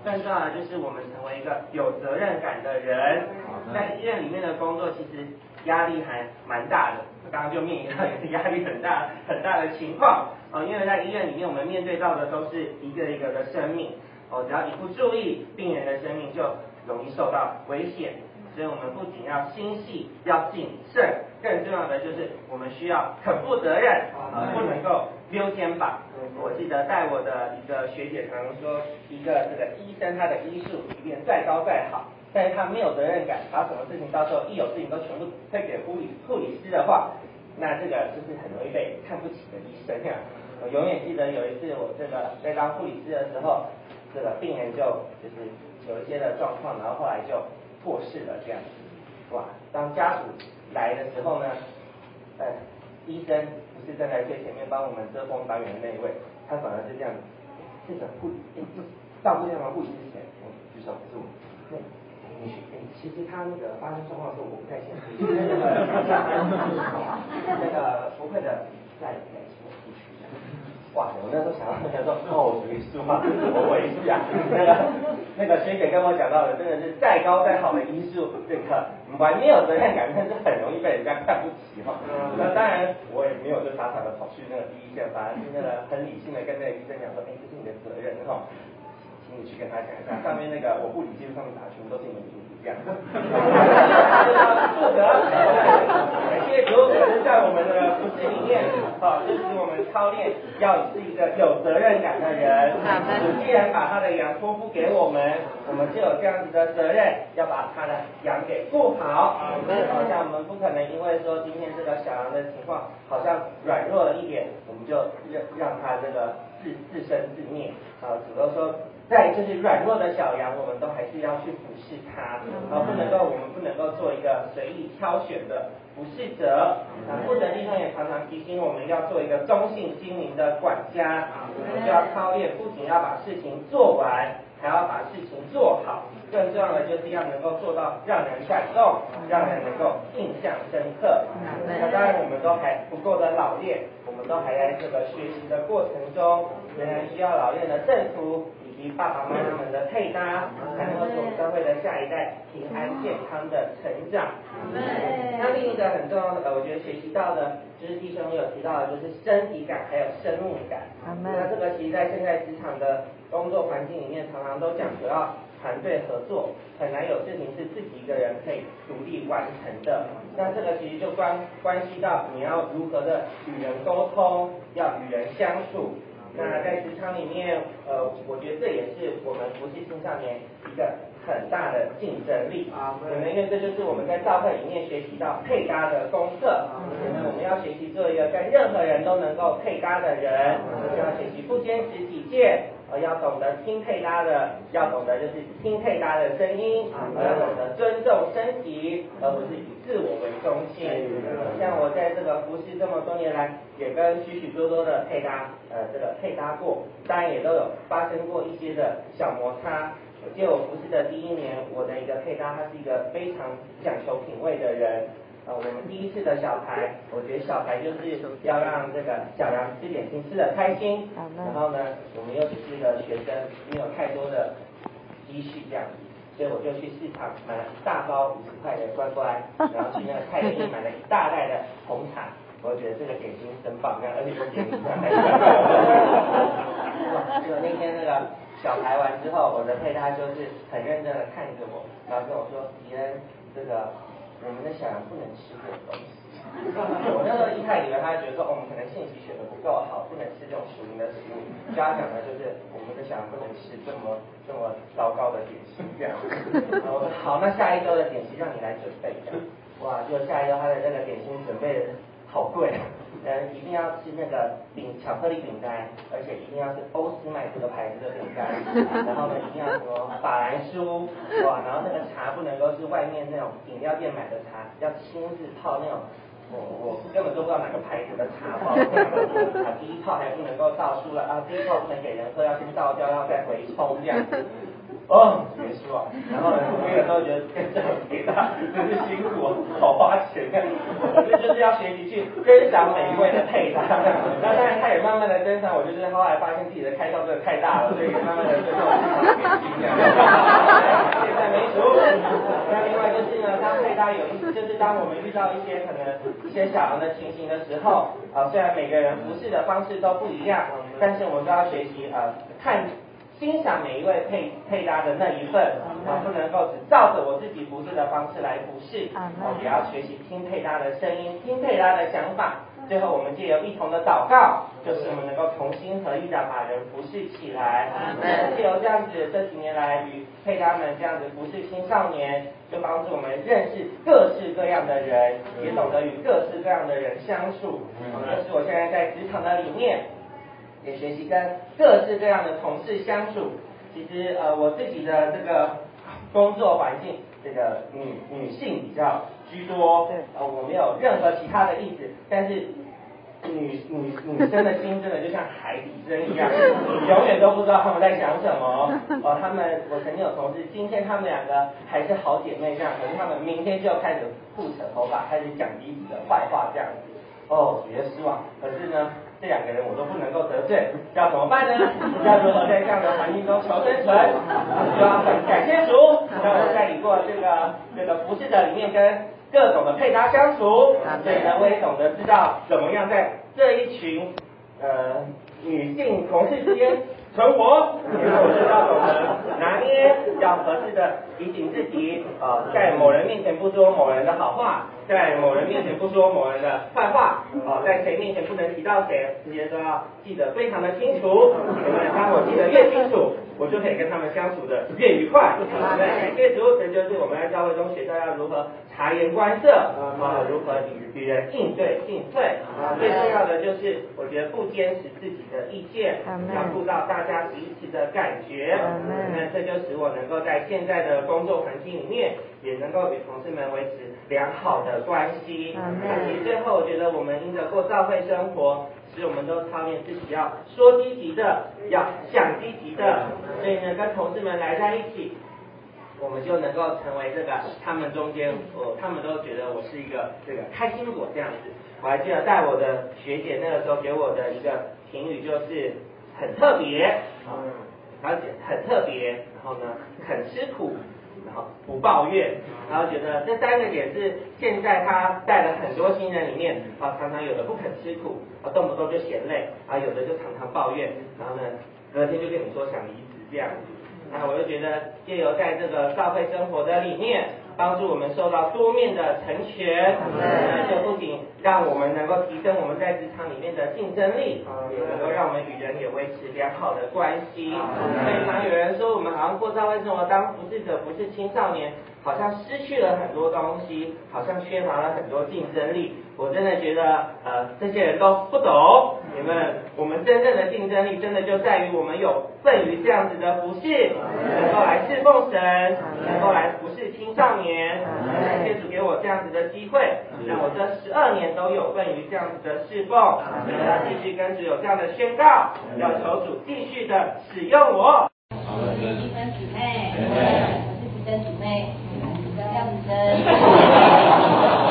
更重要的就是我们成为一个有责任感的人。在医院里面的工作其实压力还蛮大的，刚刚就面临到压力很大很大的情况啊，因为在医院里面我们面对到的都是一个一个的生命哦，只要一不注意，病人的生命就容易受到危险。所以我们不仅要心细，要谨慎，更重要的就是我们需要肯负责任，呃、不能够溜肩膀。我记得带我的一个学姐常常说，一个这个医生他的医术即便再高再好，但是他没有责任感，把什么事情到时候一有事情都全部推给护理护理师的话，那这个就是很容易被看不起的医生呀。我永远记得有一次我这个在当护理师的时候，这个病人就就是有一些的状况，然后后来就过世了这样子。哇，当家属来的时候呢，呃，医生不是站在最前面帮我们遮风挡雨的那一位，他反而是这样子，这个护理，哎，照顾这样的护理之前，我举手是我，那你去，哎，其实他那个发生状况的时候我不太清楚，那个那个不会的，再再请我出去。哇，我那时候想到那个说，哦，为数啊，我为数呀，那个那个学姐跟我讲到的，真的是再高再好的医术，这个完没有责任感，但是很容易被人家看不起哈。那当然，我也没有就傻傻的跑去那个第一线，反而是那个很理性的跟那个医生讲说，哎，这是你的责任哈，请你去跟他讲一下，上面那个我护理记录上面打的全部都是你的名字这样。负责，感谢主，可是在我们的服饰里面，好，就是我们操练要是一个有责任感的人。主既然把他的羊托付给我们，我们就有这样子的责任，要把他的羊给顾好。好像我们不可能因为说今天这个小羊的情况好像软弱了一点，我们就让让他这个自自生自灭。啊，主都说。在就是软弱的小羊，我们都还是要去服侍它，啊，不能够我们不能够做一个随意挑选的服侍者。啊，负责弟兄也常常提醒我们要做一个忠信精明的管家，我们就要操练，不仅要把事情做完，还要把事情做好。更重要的就是要能够做到让人感动，让人能够印象深刻。那当然我们都还不够的老练，我们都还在这个学习的过程中，仍然需要老练的圣徒以及爸爸妈妈们的配搭，才能够使我们教会的下一代平安健康的成长。那另一个很重要的，我觉得学习到的，就是弟兄有提到的，就是身体感还有生命感。那这个其实在现在职场的工作环境里面，常常都讲求要团队合作，很难有事情是自己一个人可以独立完成的。那这个其实就关关系到你要如何的与人沟通，要与人相处。那在职场里面，呃，我觉得这也是我们服侍青少年一个很大的竞争力。啊，因为这就是我们在教会里面学习到配搭的功课。那我们要学习做一个跟任何人都能够配搭的人，要学习不坚持己见。呃，要懂得听配搭的，要懂得就是听配搭的声音，呃，要懂得尊重升级，而不是以自我为中心。像我在这个服侍这么多年来，也跟许许多多的配搭，呃，这个配搭过，当然也都有发生过一些的小摩擦。我记得我服侍的第一年，我的一个配搭，他是一个非常讲求品味的人。呃，我们第一次的小孩，我觉得小孩就是要让这个小羊吃点心吃得开心，然后呢，我们又只是个学生，没有太多的积蓄这样子，所以我就去市场买了一大包五十块的乖乖，然后去那个菜店买了一大袋的红茶，我觉得这个点心真棒，而且我点心还哇，就那天那个小排完之后，我的配搭就是很认真的看着我，然后跟我说，迪恩，这个。我们的小羊不能吃这种东西。我那时候一开始以为他觉得说，哦，我们可能信息学的不够好，不能吃这种属灵的食物。家长呢，就是我们的小羊不能吃这么这么糟糕的点心这样。然后我说好，那下一周的点心让你来准备这样。哇，就下一周他的这个点心准备的好贵。呃，一定要吃那个饼巧克力饼干，而且一定要是欧斯麦这个牌子的饼干，然后呢，一定要什么法兰酥，哇，然后那个茶不能够是外面那种饮料店买的茶，要亲自泡那种我我根本都不知道哪个牌子的茶包，啊，第一套还不能够倒出来啊，第一套不能给人喝，要先倒掉，要再回冲这样子。哦，结束啊！然后呢，我有时候觉得跟这种配搭真是辛苦，好花钱啊！可是就是要学习去珍赏每一位的配搭。那当然，他也慢慢的珍赏我，就是后来发现自己的开销真的太大了，所以慢慢的对这种市场变心这样。现在没熟。那另外就是呢，当配搭有一次，就是当我们遇到一些可能一些小人的情形的时候，啊、呃，虽然每个人服侍的方式都不一样，但是我们都要学习呃看。欣赏每一位配配搭的那一份，啊，不能够只照着我自己服侍的方式来服侍，我也要学习听配搭的声音，听配搭的想法。最后，我们借由一同的祷告，就是我们能够同心合意的把人服侍起来。借由这样子，这几年来与配搭们这样子服侍青少年，就帮助我们认识各式各样的人，也懂得与各式各样的人相处。这是我现在在职场的理念。也学习跟各式各样的同事相处。其实呃我自己的这个工作环境，这个女女性比较居多，呃我没有任何其他的意思，但是女女女生的心真的就像海底针一样，你永远都不知道他们在想什么。哦，他们我曾经有同事，今天他们两个还是好姐妹这样，可是他们明天就开始互扯头发，开始讲彼此的坏话这样子。哦，觉得失望。可是呢，这两个人我都不能够得罪，要怎么办呢？要如何在这样的环境中求生存？希望很感谢主，让我在理过这个这个服侍的里面跟各种的配搭相处，所以呢，我也懂得知道怎么样在这一群呃女性同事之间存活，然后我知道懂得拿捏，要合适的提醒自己，呃，在某人面前不说某人的好话，在某人面前不说某人的坏话，哦、呃，在谁面前不能提到谁，这些都要记得非常的清楚。因为当我记得越清楚，我就可以跟他们相处的越愉快。对，感谢主，这就是我们在教会中学到要如何察言观色，啊，如何与与人应对进退。啊，最重要的就是，我觉得不坚持自己的意见，要顾到大家彼此的感觉。那这就使我能够在现在的工作环境里面，也能够与同事们维持良好的关系。那其实最后，我觉得我们因着过教会生活，使我们都操练自己要说积极的，要想积极的，所以呢，跟同事们来在一起，我们就能够成为这个他们中间，我他们都觉得我是一个这个开心果这样子。我还记得带我的学姐那个时候给我的一个评语就是很特别啊，而且很特别，然后呢肯吃苦，然后不抱怨，然后觉得这三个点是现在他带了很多新人里面啊，常常有的不肯吃苦，啊动不动就嫌累，啊有的就常常抱怨，然后呢隔天就跟你说想离职这样子。那我就觉得借由在这个教会生活的里面，帮助我们受到多面的成全，那就不仅让我们能够提升我们在职场里面的竞争力，也能够让我们与人也维持良好的关系。所以常有人说我们好像过教会生活当服侍者不是青少年，好像失去了很多东西，好像缺乏了很多竞争力。我真的觉得呃这些人都不懂，你们我们真正的竞争力真的就在于我们有份于这样子的服侍，能够来侍奉神，能够来服侍青少年。感谢主给我这样子的机会，让我这十二年都有份于这样子的侍奉，要继续跟主有这样的宣告，要求主继续的使用我。 我是积分姊妹，我是积分姊妹，廖子珍。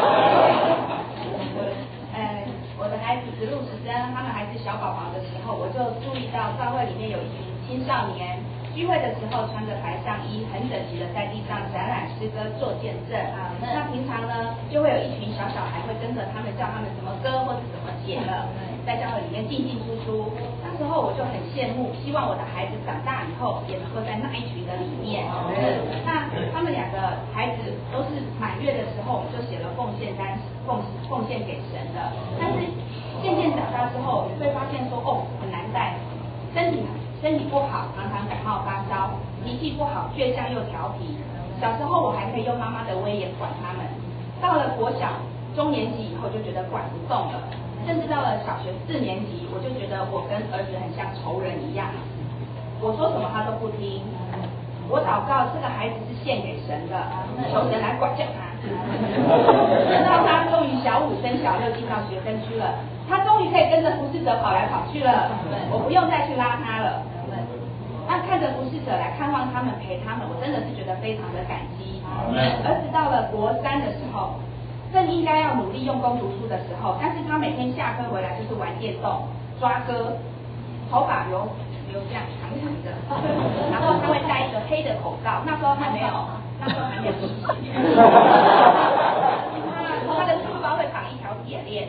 孩子子路时生，他们还是小宝宝的时候，我就注意到教会里面有一群青少年聚会的时候穿着白上衣，很整齐的在地上展览诗歌做见证。啊，那平常呢，就会有一群小小孩会跟着他们叫他们什么歌或是怎么写了，在教会里面进进出出。那时候我就很羡慕，希望我的孩子长大以后也能够在那一群的里面。那他们两个孩子都是满月的时候，我们就写了奉献单，奉奉献给神的。但是渐渐长大之后，你会发现说，哦，很难带，身体身体不好，常常感冒发烧，脾气不好，倔强又调皮。小时候我还可以用妈妈的威严管他们，到了国小中年级以后就觉得管不动了，甚至到了小学四年级，我就觉得我跟儿子很像仇人一样，我说什么他都不听。 我祷告这个孩子是献给神的，求神来管教他。等到他终于小五升小六进到学生区了，他终于可以跟着服侍者跑来跑去了，我不用再去拉他了。那看着服侍者来看望他们陪他们，我真的是觉得非常的感激。儿子到了国三的时候，正应该要努力用功读书的时候，但是他每天下课回来就是玩电动、抓歌，头发留留这样长长的，然后他会戴一个黑的口罩，那时候还没有，那时候还没有疫情。他的书包会绑一条铁链，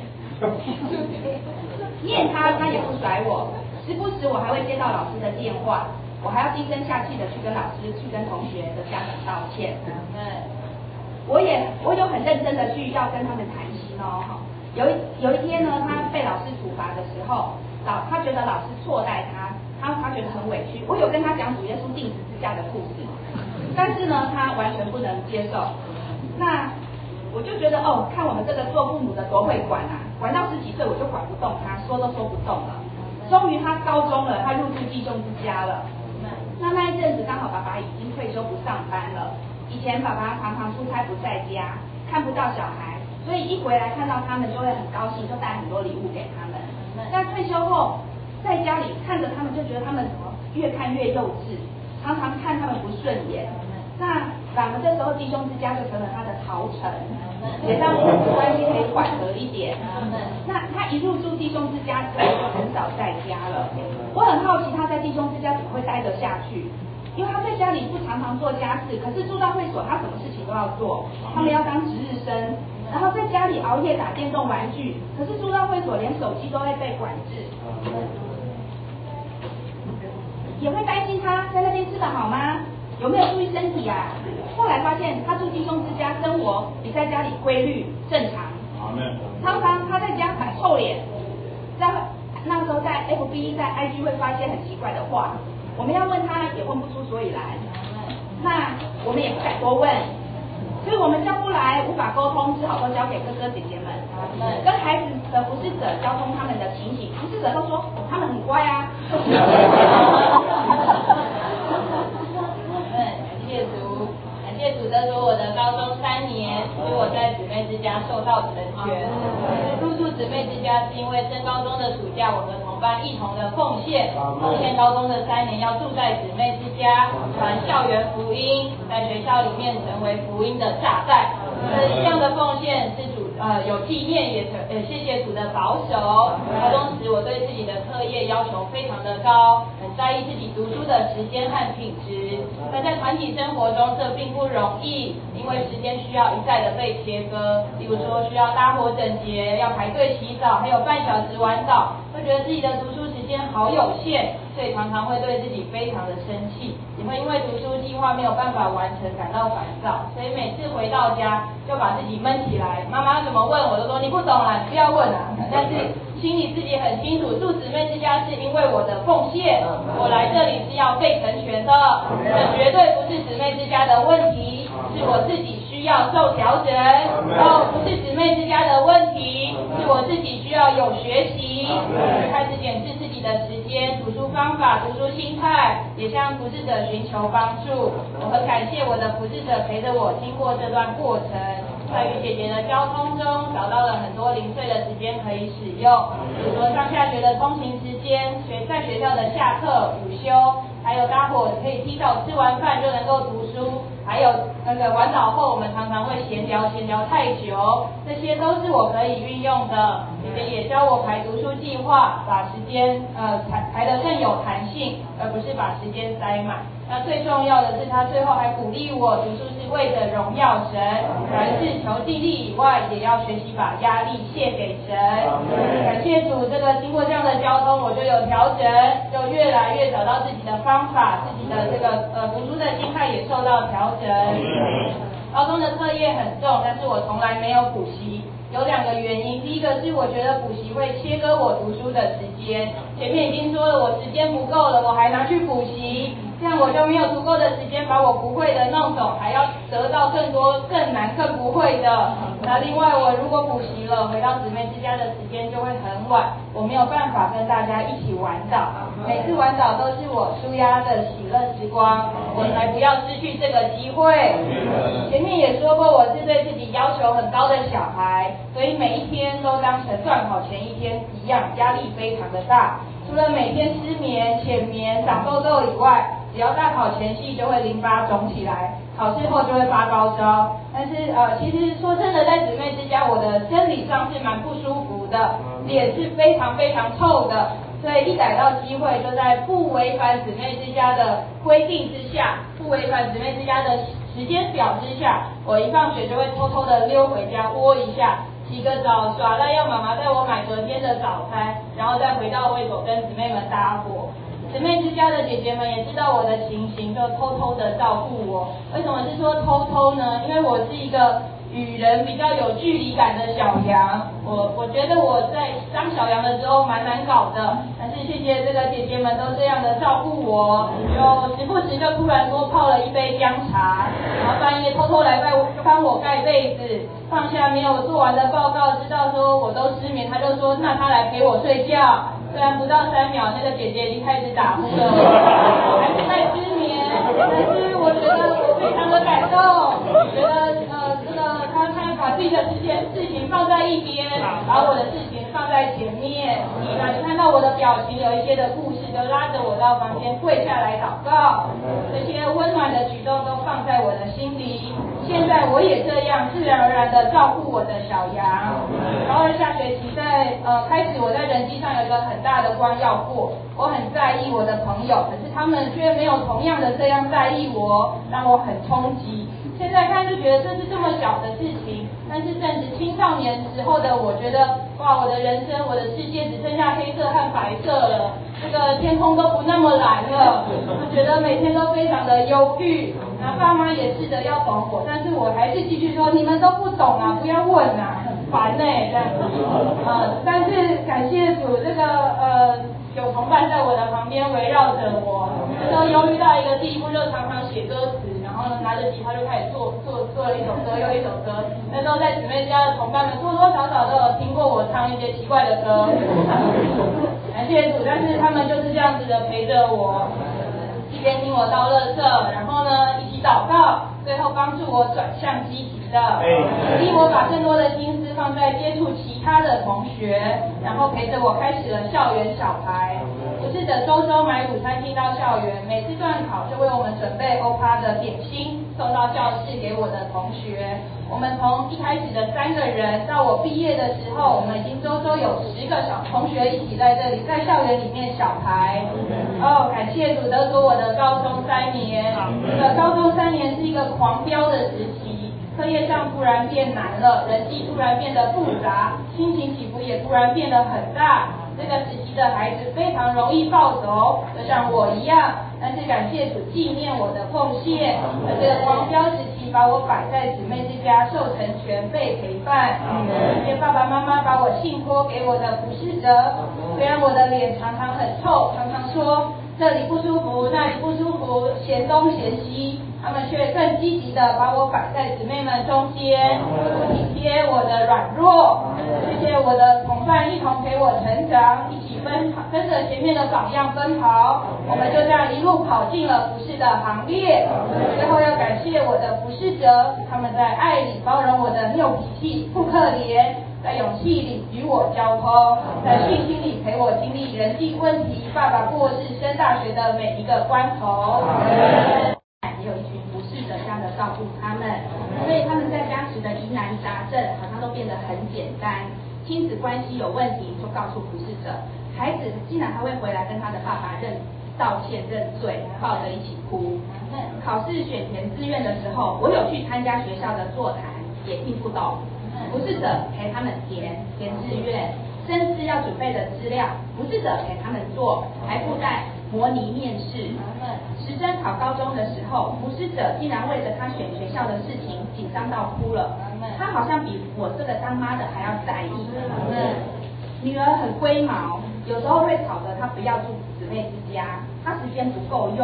念他他也不甩我，时不时我还会接到老师的电话。我还要低声下气的去跟老师、去跟同学的家长道歉。嗯，我也我有很认真的去要跟他们谈心哦。有一有一天呢，他被老师处罚的时候，老他觉得老师错待他，他他觉得很委屈。我有跟他讲主耶稣钉十字架的故事，但是呢，他完全不能接受。那我就觉得哦，看我们这个做父母的多会管啊，管到十几岁我就管不动他，说都说不动了。终于他高中了，他入住弟兄之家了。那那一阵子刚好爸爸已经退休不上班了，以前爸爸常常出差不在家，看不到小孩，所以一回来看到他们就会很高兴，就带很多礼物给他们。但退休后在家里看着他们，就觉得他们怎么越看越幼稚，常常看他们不顺眼。那反而这时候弟兄之家就成了他的逃城，也让父子关系可以缓和一点。那他一入住弟兄之家之后就很少在家了。我很好奇他在弟兄之家怎么会待得下去，因为他在家里不常常做家事，可是住到会所他什么事情都要做，他们要当值日生，然后在家里熬夜打电动玩具，可是住到会所连手机都会被管制，也会担心他在那边吃得好吗？有没有注意身体啊？后来发现他住弟兄之家生活比在家里规律正常，常常他在家摆臭脸，在那时候在 F B 在 I G 会发一些很奇怪的话，我们要问他也问不出所以来，那我们也不敢多问，所以我们叫不来，无法沟通，只好都交给哥哥姐姐们，跟孩子的服侍者交通他们的情形，服侍者都说他们很乖啊。 谢主，感谢主得着我的高中三年，使我在姊妹之家受到成全。入住姊妹之家是因为升高中的暑假，我和同班一同的奉献，奉献高中的三年要住在姊妹之家，传校园福音，在学校里面成为福音的炸弹。这样的奉献是主呃有纪念，也呃谢谢主的保守。高中时我对自己的课业要求非常的高，很在意自己读书的时间和品质。但在团体生活中这并不容易，因为时间需要一再的被切割，例如说需要搭伙整洁，要排队洗澡，还有半小时晚祷，会觉得自己的读书时间好有限，所以常常会对自己非常的生气，也会因为读书计划没有办法完成感到烦躁，所以每次回到家就把自己闷起来，妈妈怎么问我都说你不懂啦，你不要问啊。但是心里自己很清楚，住姊妹之家是因为我的奉献，我来这里是要被成全的，这绝对不是姊妹之家的问题，是我自己需要受调整，哦，不是姊妹之家的问题，是我自己需要有学习，开始检视自己的时间、读书方法、读书心态，也向服侍者寻求帮助。我很感谢我的服侍者陪着我经过这段过程，在与姐姐的交通中找到了很多零碎的时间可以使用，比如说上下学的通勤时间、学在学校的下课、午休，还有搭伙可以提早吃完饭就能够读书，还有那个晚祷后我们常常会闲聊闲聊太久，这些都是我可以运用的。姐姐也教我排读书计划，把时间呃排排得更有弹性，而不是把时间塞满。那最重要的是，她最后还鼓励我，读书是为了荣耀神，凡事求尽力以外，也要学习把压力卸给神。感谢主，这个经过这样的交通，我就有调整，就越来越找到自己的方法，自己的这个呃读书的心态也受到调整。高中的课业很重，但是我从来没有补习。有两个原因，第一个是我觉得补习会切割我读书的时间，前面已经说了我时间不够了，我还拿去补习， 这样我就没有足够的时间把我不会的弄懂，还要得到更多更难更不会的。那另外我如果补习了，回到姊妹之家的时间就会很晚，我没有办法跟大家一起玩岛。每次玩岛都是我舒压的喜乐时光，我才不要失去这个机会。前面也说过，我是对自己要求很高的小孩，所以每一天都当成段考前一天一样，压力非常的大。除了每天失眠、浅眠、长痘痘以外，只要大考前夕就会淋巴肿起来，考试后就会发高烧。但是呃，其实说真的，在姊妹之家，我的生理上是蛮不舒服的，脸是非常非常臭的。所以一逮到机会，就在不违反姊妹之家的规定之下，不违反姊妹之家的时间表之下，我一放学就会偷偷的溜回家窝一下，洗个澡，耍赖要妈妈带我买隔天的早餐，然后再回到会所跟姊妹们搭伙。姊妹之家的姐姐们也知道我的情形，就偷偷的照顾我。为什么是说偷偷呢？因为我是一个与人比较有距离感的小羊，我我觉得我在当小羊的时候蛮难搞的，但是谢谢这个姐姐们都这样的照顾我，就时不时就突然多泡了一杯姜茶，然后半夜偷偷来帮我盖被子，放下没有做完的报告，知道说我都失眠，他就说那他来陪我睡觉。虽然不到三秒，那个姐姐已经开始打呼了，我还是在失眠，但是我觉得我非常的感动，觉得呃这个他他把自己的事情事情放在一边，把我的事情放在前面，那你看到我的表情有一些的故事，就拉着我到房间跪下来祷告，这些温暖的举动都放在我的心里。现在我也这样自然而然的照顾我的小羊。高二下学期在呃开始，我在人际上有一个很大的关要过，我很在意我的朋友，可是他们却没有同样的这样在意我，让我很冲击。现在看就觉得这是这么小的事情，但是正值青少年时候的我觉得，哇，我的人生，我的世界只剩下黑色和白色了，这个天空都不那么蓝了，我觉得每天都非常的忧郁。那爸妈也试着要懂我，但是我还是继续说你们都不懂啊，不要问啊，很烦呢、欸、这样子。呃，但是感谢主，这个呃有同伴在我的旁边围绕着我，那时候忧郁到一个地步，就常常写歌词，然后呢拿着吉他就开始做做做了一首歌又一首歌。那时候在姊妹家的同伴们多多少少都有听过我唱一些奇怪的歌，感谢主，但是他们就是这样子的陪着我。一边听我倒垃圾，然后呢一起祷告，最后帮助我转向积极的，鼓励我把更多的心思放在接触其他的同学，然后陪着我开始了校园小牌。不是的，周周买午餐进到校园，每次段考就为我们准备欧趴的点心送到教室给我的同学。我们从一开始的三个人到我毕业的时候，我们已经周周有十个小同学一起在这里，在校园里面小牌。哦，感谢主得着我的高中三年，这个高中三年是一个狂飙的时期，课业上突然变难了，人际突然变得复杂，心情起伏也突然变得很大。这个时期的孩子非常容易暴走，就像我一样。但是感谢主纪念我的奉献，而这个狂飙时期把我摆在姊妹之家，受成全被陪伴。感谢爸爸妈妈把我信托给我的服侍者，虽然我的脸常常很臭，常常说这里不舒服，那里不舒服，嫌东嫌西，他们却更积极的把我摆在姊妹们中间，不体贴我的软弱。谢谢我的同伴一同陪我成长，一起奔跑，跟着前面的榜样奔跑，我们就这样一路跑进了服侍的行列。最后要感谢我的服侍者，他们在爱里包容我的拗脾气、不可怜，在勇气里与我交通，在信心里陪我经历人际问题、爸爸过世、升大学的每一个关头。 也有一群服侍者这样的照顾他们，所以他们在家时的疑难杂症好像都变得很简单。亲子关系有问题就告诉服侍者，孩子竟然还会回来跟他的爸爸认道歉认罪，抱着一起哭。考试选填志愿的时候，我有去参加学校的座谈，也听不懂。服侍者陪他们填填志愿，生资要准备的资料，服侍者陪他们做，还附带模拟面试。时珍考高中的时候，服侍者竟然为着他选学校的事情紧张到哭了，他好像比我这个当妈的还要在意。女儿很龟毛，有时候会吵着他不要住姊妹之家，他时间不够用，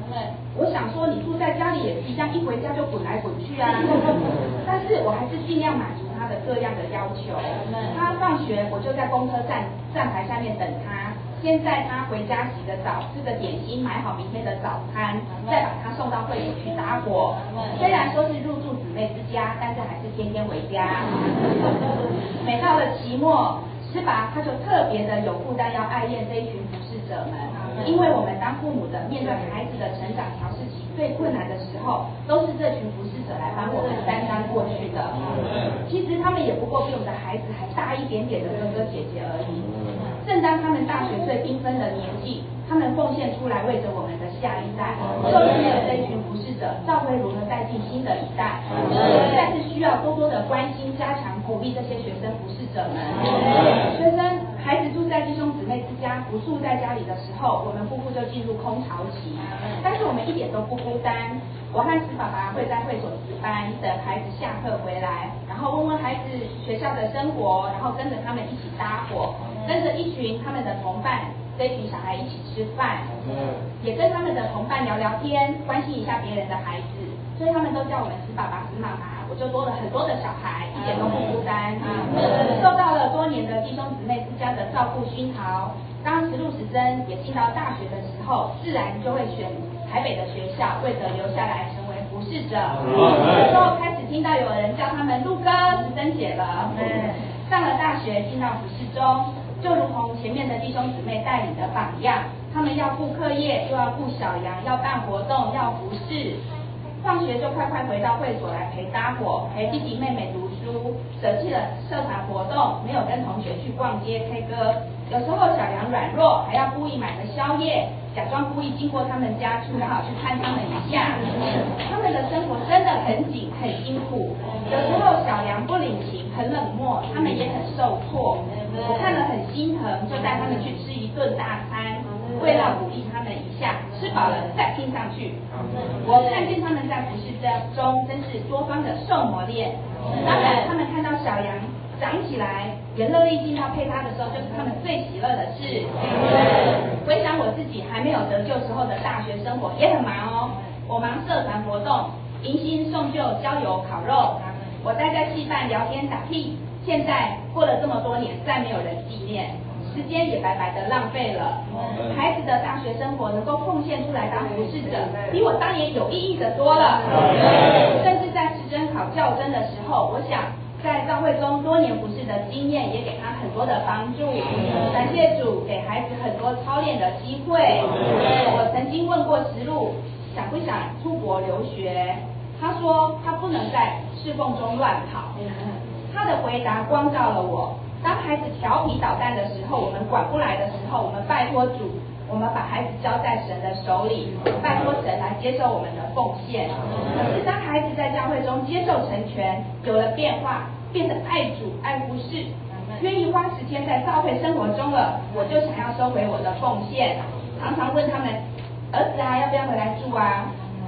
我想说，你住在家里也是一样，一回家就滚来滚去啊。但是我还是尽量满足他的各样的要求。他放学，我就在公车站站牌下面等他。先载他回家洗个澡，吃个点心，买好明天的早餐，再把他送到会所去搭伙。虽然说是入住姊妹之家，但是还是天天回家。每到了期末，施拔他就特别的有负担要爱恋这一群服侍者们，因为我们当父母的面对孩子的成长调适期最困难的时候，都是这群服侍者来帮我们担当过去的。其实他们也不过比我们的孩子还大一点点的哥哥姐姐而已。正当他们大学最缤纷的年纪，他们奉献出来为着我们的下一代。若是没有这一群服侍者，教会如何带进新的一代？实在是需要多多的关心、加强、鼓励这些学生服侍者们。学生孩子住在弟兄姊妹之家，不住在家里的时候，我们夫妇就进入空巢期。但是我们一点都不孤单。我和史爸爸会在会所值班，等孩子下课回来，然后问问孩子学校的生活，然后跟着他们一起搭伙，跟着一群他们的同伴，这一群小孩一起吃饭，也跟他们的同伴聊聊天，关心一下别人的孩子，所以他们都叫我们史爸爸、史妈妈，我就多了很多的小孩，一点都不孤单。受到了多年的弟兄姊妹之家的照顾熏陶，当时路时珍也进到大学的时候，自然就会选台北的学校，为着留下来成为服侍者。有时候开始听到有人叫他们陆哥、时珍姐了。上了大学，进到服侍中，就如同前面的弟兄姊妹带领的榜样，他们要顾课业，又要顾小羊，要办活动，要服侍。放学就快快回到会所来陪搭伙，陪弟弟妹妹读书，舍弃了社团活动，没有跟同学去逛街 K 歌。有时候小羊软弱，还要故意买个宵夜，假装故意经过他们家去，刚好去看他们一下。他们的生活真的很紧，很辛苦。有时候小羊不领情，很冷漠，他们也很受挫。我看了很心疼，就带他们去吃一顿大餐。为了鼓励他们一下，吃饱了再拼上去。我看见他们在服侍中真是多方的受磨练。当然，他们看到小羊长起来，也乐意进到配搭的时候，就是他们最喜乐的事。回想我自己还没有得救时候的大学生活，也很忙哦。我忙社团活动，迎新送旧、郊游、烤肉。我待在戏班聊天打屁。现在过了这么多年，再没有人纪念。时间也白白的浪费了。孩子的大学生活能够奉献出来当服侍者，比我当年有意义的多了。甚至在时珍考教甄的时候，我想在教会中多年服侍的经验也给他很多的帮助。感谢主给孩子很多操练的机会。我曾经问过实路想不想出国留学，他说他不能在侍奉中乱跑。他的回答光照了我。当孩子调皮捣蛋的时候，我们管不来的时候，我们拜托主，我们把孩子交在神的手里，拜托神来接受我们的奉献。可是当孩子在教会中接受成全，有了变化，变得爱主爱服侍，愿意花时间在教会生活中了，我就想要收回我的奉献。常常问他们，儿子啊，要不要回来住啊？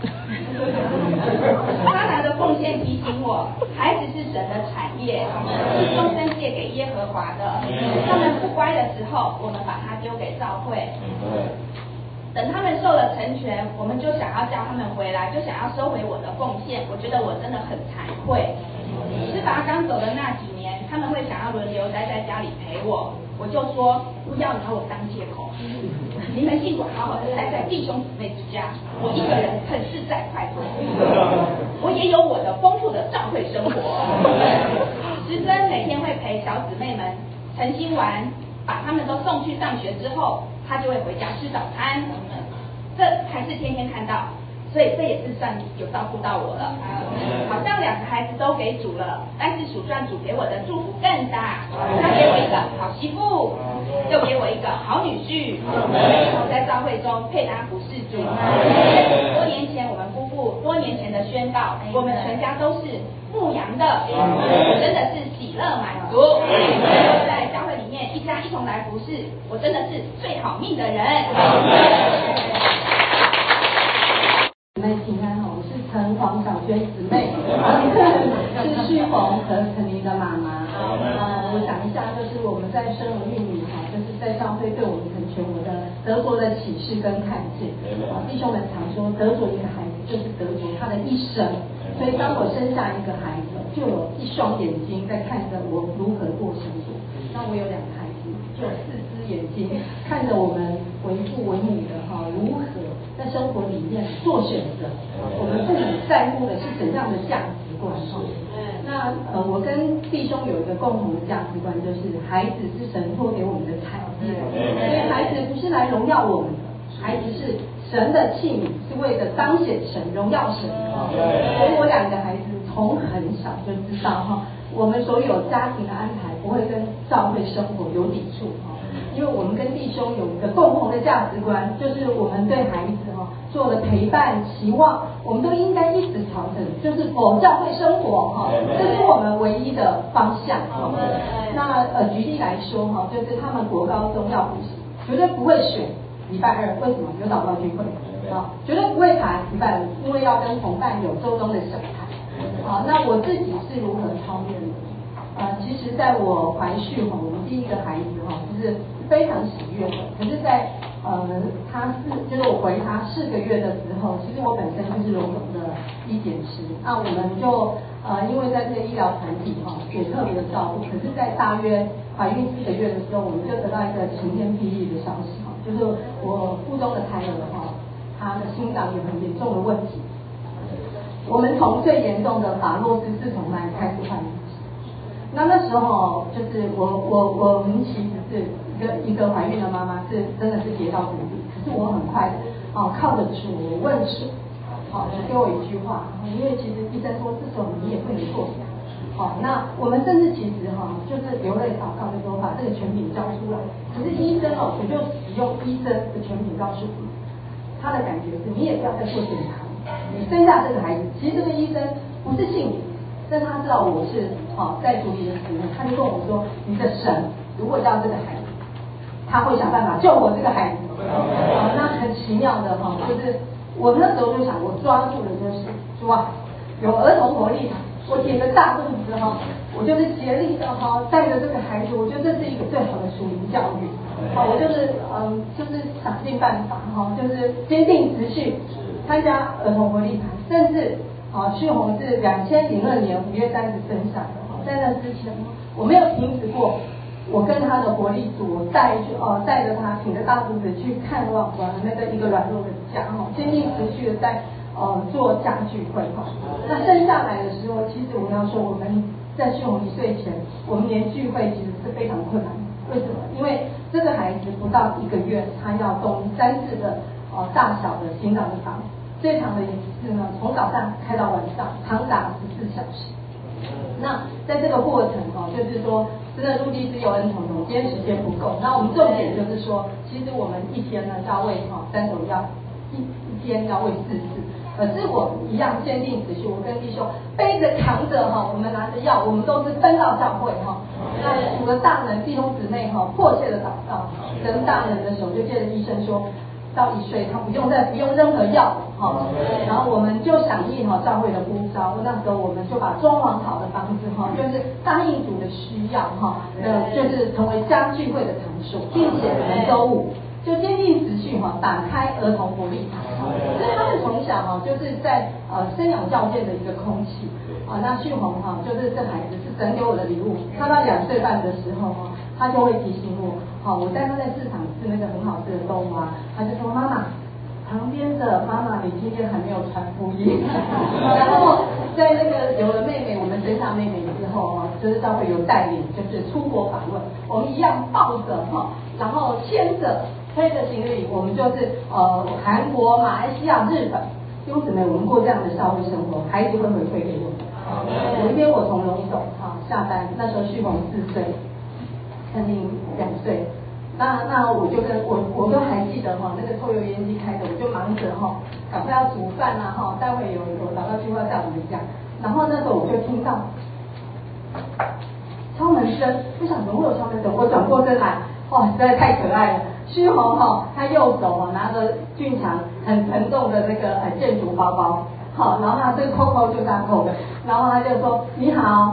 他拿着奉献提醒我，孩子是神的产业，是终身借给耶和华的。他们不乖的时候，我们把他丢给教会。等他们受了成全，我们就想要叫他们回来，就想要收回我的奉献。我觉得我真的很惭愧。施拔刚走的那几年，他们会想要轮流待在家里陪我，我就说不要拿我当借口。你们尽管好好的待在弟兄姊妹之家，我一个人很自在快乐。我也有我的丰富的教会生活。时珍每天会陪小姊妹们晨兴完，把他们都送去上学之后，他就会回家吃早餐。这还是天天看到，所以这也是算有照顾到我了。好像两个孩子都给主了，但是数算主给我的祝福更大。他给我一个好媳妇，又给我一个好女婿，一同在教会中配搭服侍主。多年前我们夫妇多年前的宣告，我们全家都是牧羊的，我真的是喜乐满足。在教会里面一家一同来服侍，我真的是最好命的人。 姊妹平安哦，我是陈黄小娟姊妹，是旭红和陈琳的妈妈。呃，我讲一下，就是我们在生儿育女哈，就是在教会对我们成全我的得着的启示跟看见。啊，弟兄们常说得着一个孩子就是得着他的一生，所以当我生下一个孩子，就有一双眼睛在看着我如何过生活。那我有两个孩子，就有四只眼睛看着我们为父为母的哈，如何在生活里面做选择。我们父母在乎的是怎样的价值观哈？那呃，我跟弟兄有一个共同的价值观，就是孩子是神托给我们的产业，所以孩子不是来荣耀我们的，孩子是神的器皿，是为了彰显神、荣耀神哈。所以我两个孩子从很小就知道哈，我们所有家庭的安排不会跟教会生活有抵触哈，因为我们跟弟兄有一个共同的价值观，就是我们对孩子哈做了陪伴、期望，我们都应该一直朝着就是否教会生活哈，这是我们唯一的方向哈。那呃举例来说哈，就是他们国高中要补习，绝对不会选礼拜二，为什么？有祷告聚会啊，绝对不会排礼拜五，因为要跟同伴有周中的审判。啊，那我自己是如何操练的？呃，其实在我怀孕哈，我们第一个孩子哈，就是非常喜悦的。可是在，呃，他四，就是我回他四个月的时候，其实我本身就是荣总的医检师，那我们就呃，因为在这个医疗团体哈，也特别的照顾。可是，在大约怀孕四个月的时候，我们就得到一个晴天霹雳的消息哈，就是我腹中的胎儿哈，他的心脏有很严重的问题。我们从最严重的法洛斯四重脉开始换医师，那那时候就是我我我们其实是一个一个怀孕的妈妈，是真的是跌到谷底，可是我很快哦靠着主，我问主，好、哦，就给我一句话，因为其实医生说这时候你也不能做什么，好、哦，那我们甚至其实哈、哦、就是流泪祷告，就说把这个权柄交出来，可是医生哦我就使用医生的权柄告诉你，他的感觉是你也不要再做检查。你生下这个孩子，其实这个医生不是信你，但他知道我是哦在主里的使命，他就跟我说，你的神如果要这个孩子，他会想办法救活这个孩子。哦，那很奇妙的哈、哦，就是我那时候就想，我抓住的就是主啊，有儿童活力，我挺着大肚子哈，我就是竭力的哈带着这个孩子，我觉得这是一个最好的属灵教育。好，我就是嗯，就是想尽办法哈，就是坚定持续。参加儿童活力团，甚至啊，旭红是两千零二年五月三十生下的，在那之前我没有停止过，我跟他的活力组，我带去哦带着他挺着大肚子去看望我那个一个软弱的家哈，坚定持续的在呃做家聚会哈。那生下来的时候，其实我要说我们在旭红一岁前，我们连聚会其实是非常困难。为什么？因为这个孩子不到一个月，他要动三次的哦大小的心脏的房。最长的一次呢，从早上开到晚上，长达十四小时。那在这个过程哦，就是说，真的陆地之友恩宠总，今天时间不够。那我们重点就是说，其实我们一天呢要喂哈三种药，一一天要喂四次。可是我一样坚定持续，我跟弟兄背着扛着哈，我们拿着药，我们都是奔到教会哈。那主的大能，弟兄姊妹哈，迫切的祷告，神大能的手就借着医生说。到一岁，他不用再不用任何药，哈，然后我们就响应哈教会的呼召，那时候我们就把装潢好的房子哈，就是答应主的需要哈，呃，就是成为家聚会的场所，并且每周五就坚定持续哈，打开儿童活力堂，所以他们从小哈就是在呃生养教健的一个空气啊，那旭红哈就是这孩子是神给我的礼物，他到两岁半的时候哈，他就会提醒我，好，我带他在市场吃那个很好吃的豆花，他就说妈妈，旁边的妈妈你今天还没有传福音，然后在那个有了妹妹，我们生下妹妹之后哈，就是教会有带领，就是出国访问，我们一样抱着哈，然后牵着推着行李，我们就是呃韩国、马来西亚、日本，弟兄姊妹，我们过这样的教会生活，孩子会回馈给我们。有一天我从龙总哈下班，那时候旭红四岁。陈琳两岁，那那我就跟我我都还记得哈，那个抽油烟机开着，我就忙着哈，赶快要煮饭啊哈，待会有有祷告聚会在我们家，然后那时候我就听到敲门声，不晓得怎么会有敲门声，我转过身来，哇，实在太可爱了。旭红哈，他右手哈拿着俊强很沉重的那个呃建筑包包，好，然后他这个扣扣就大扣的，然后他就说你好。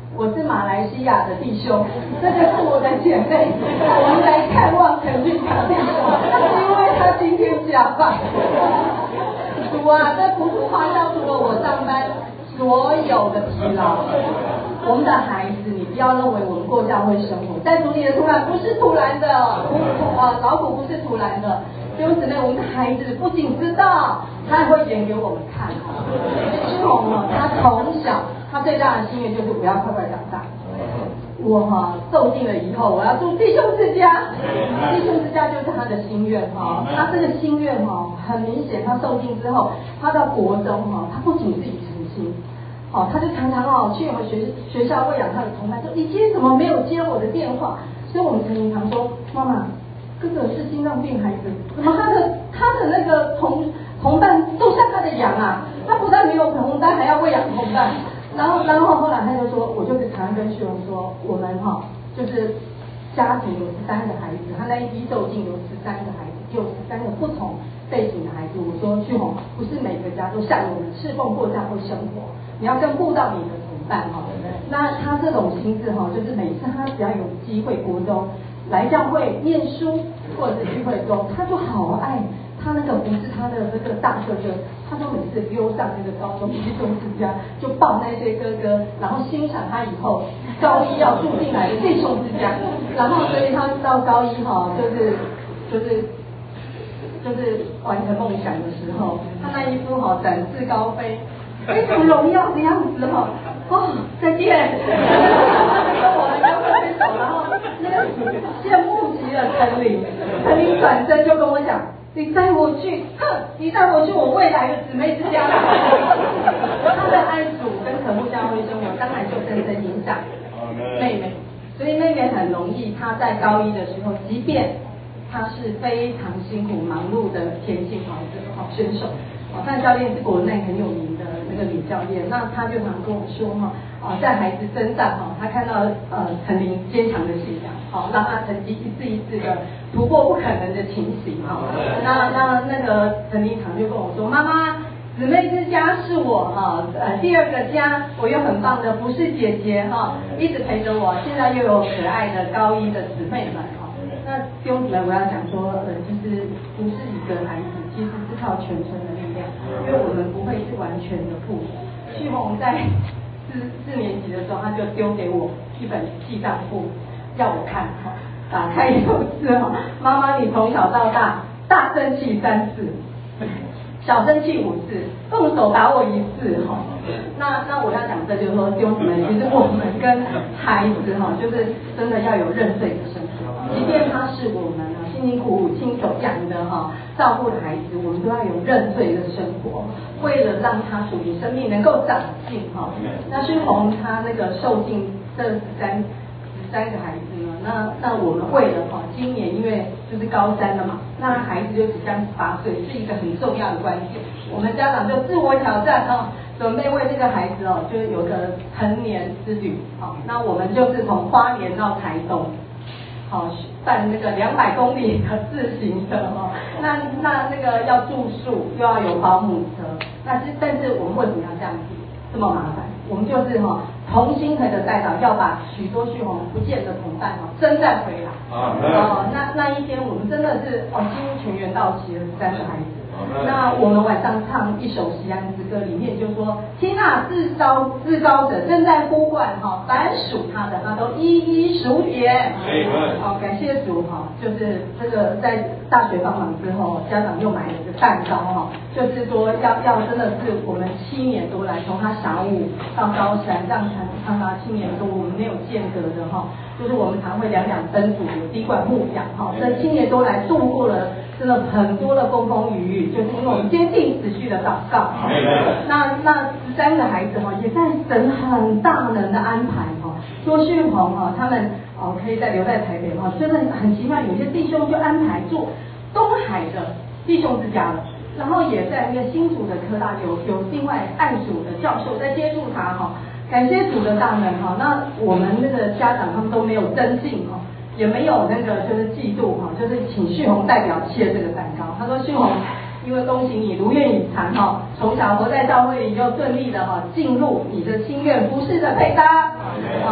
我是马来西亚的弟兄，这个是我的姐妹，我们来看望陈俊强弟兄，因为他今天加班。主啊，这苦楚花消除了我上班所有的疲劳。我们的孩子，你不要认为我们过教会生活，在主里的土壤不是突然的，啊，劳苦不是突然的。弟兄姊妹，我们的孩子不仅知道，他还会演给我们看。志宏哦，他从小他最大的心愿就是我要快快长大。我哈、哦、受尽了以后，我要住弟兄之家，弟兄之家就是他的心愿哈、哦。他这个心愿哈、哦，很明显，他受尽之后，他到国中哈、哦，他不仅自己诚心，哦，他就常常哦去我们学学校喂养他的同伴，说你今天怎么没有接我的电话？所以我们曾经常说，妈妈，哥哥是心脏病孩子，怎么他的他的那个同同伴都像他的羊啊？他不但没有同伴，还要喂养同伴。然后，然后后来他就说，我就是常常跟旭荣说，我们哈、哦、就是家庭有十三个孩子，他那一批受尽有十三个孩子，有十三个不同背景的孩子。我说旭荣，不是每个家都像我们侍奉过教会生活，你要更顾到你的同伴哈、哦。那他这种心智哈、哦，就是每次他只要有机会国中来教会念书或者是聚会中，他就好爱。他那个不是他的那个大哥哥，他都每次溜上那个高中弟兄之家，就抱那些哥哥，然后欣赏他以后高一要住进来的弟兄之家，然后所以他到高一哈、哦，就是就是就是完成梦想的时候，他那一副哈、哦、展翅高飞、非常荣耀的样子哈、哦，哦再见，跟我们就挥手，然后那个羡慕极了陈琳，陈琳转身就跟我讲。你带我去，哼！你带我去我未来的姊妹之家。他的爱主跟渴慕教会生活，当然就深深影响妹妹，所以妹妹很容易，她在高一的时候，即便她是非常辛苦忙碌的田径跑者好选手，哦，她的教练是国内很有名的那个女教练，那她就常跟我说哈，哦，在孩子身上哈，她看到呃陈琳坚强的信仰，好，让她成绩一次一次的突破不可能的情形哈。那那那个陈琳常就跟我说，妈妈，姊妹之家是我哈呃第二个家，我有很棒的不是姐姐哈，一直陪着我，现在又有可爱的高一的姊妹们哈。那弟兄姊妹，我要讲说，呃，其实不是一个孩子，其实是靠全村的力量，因为我们不会是完全的父母。旭宏在四四年级的时候，他就丢给我一本记账簿，要我看哈。打开一次哈，妈妈你从小到大大生气三次，小生气五次，动手打我一次哈。那那我要讲的就是说，弟兄姊妹，其实我们跟孩子哈，就是真的要有认罪的生活，即便他是我们啊辛辛苦苦亲手养的哈，照顾的孩子，我们都要有认罪的生活，为了让他属于生命能够长进哈。那旭宏他那个受尽这十三。三个孩子呢，那那我们为了哈，今年因为就是高三了嘛，那孩子就即将十八岁，是一个很重要的关键。我们家长就自我挑战哈，准备为这个孩子哦，就有个成年之旅。好，那我们就是从花莲到台东，好办那个两百公里的自行车哈。那那那个要住宿，又要有保姆车，那是但是我们为什么要这样子这么麻烦？我们就是哈、哦、同心合的代祷，要把许多旭宏不见的同伴哈、哦、征战回来。啊、哦，那那一天我们真的是哦，几乎全员到齐了三个孩子。那我们晚上唱一首喜安之歌，里面就说：听啊，至高至高者正在呼唤哈，凡属他的，他都一一数点。好、哦，感谢主哈、哦，就是这个在大学帮忙之后，家长又买了一个蛋糕哈、哦，就是说要要真的是我们七年多来，从他小五到高三，这样长长达七年多，我们没有间隔的哈、哦，就是我们常会两两分组，有滴灌牧养哈，这七年多来度过了真的很多的风风雨雨，就是因为我们坚定持续的祷告。那那十三个孩子哈，也在神很大能的安排哈，说旭宏哈，他们哦可以再留在台北哈，真的很奇妙，有些弟兄就安排住东海的弟兄之家了。然后也在那个新竹的科大有有另外爱主的教授在接触他哈，感谢主的大能哈。那我们那个家长他们都没有增进哈，也没有那个就是嫉妒哈，就是请旭宏代表切这个蛋糕。他说旭宏，因为恭喜你如愿以偿哈，从小活在教会里就顺利的哈进入你的心愿服事的配搭。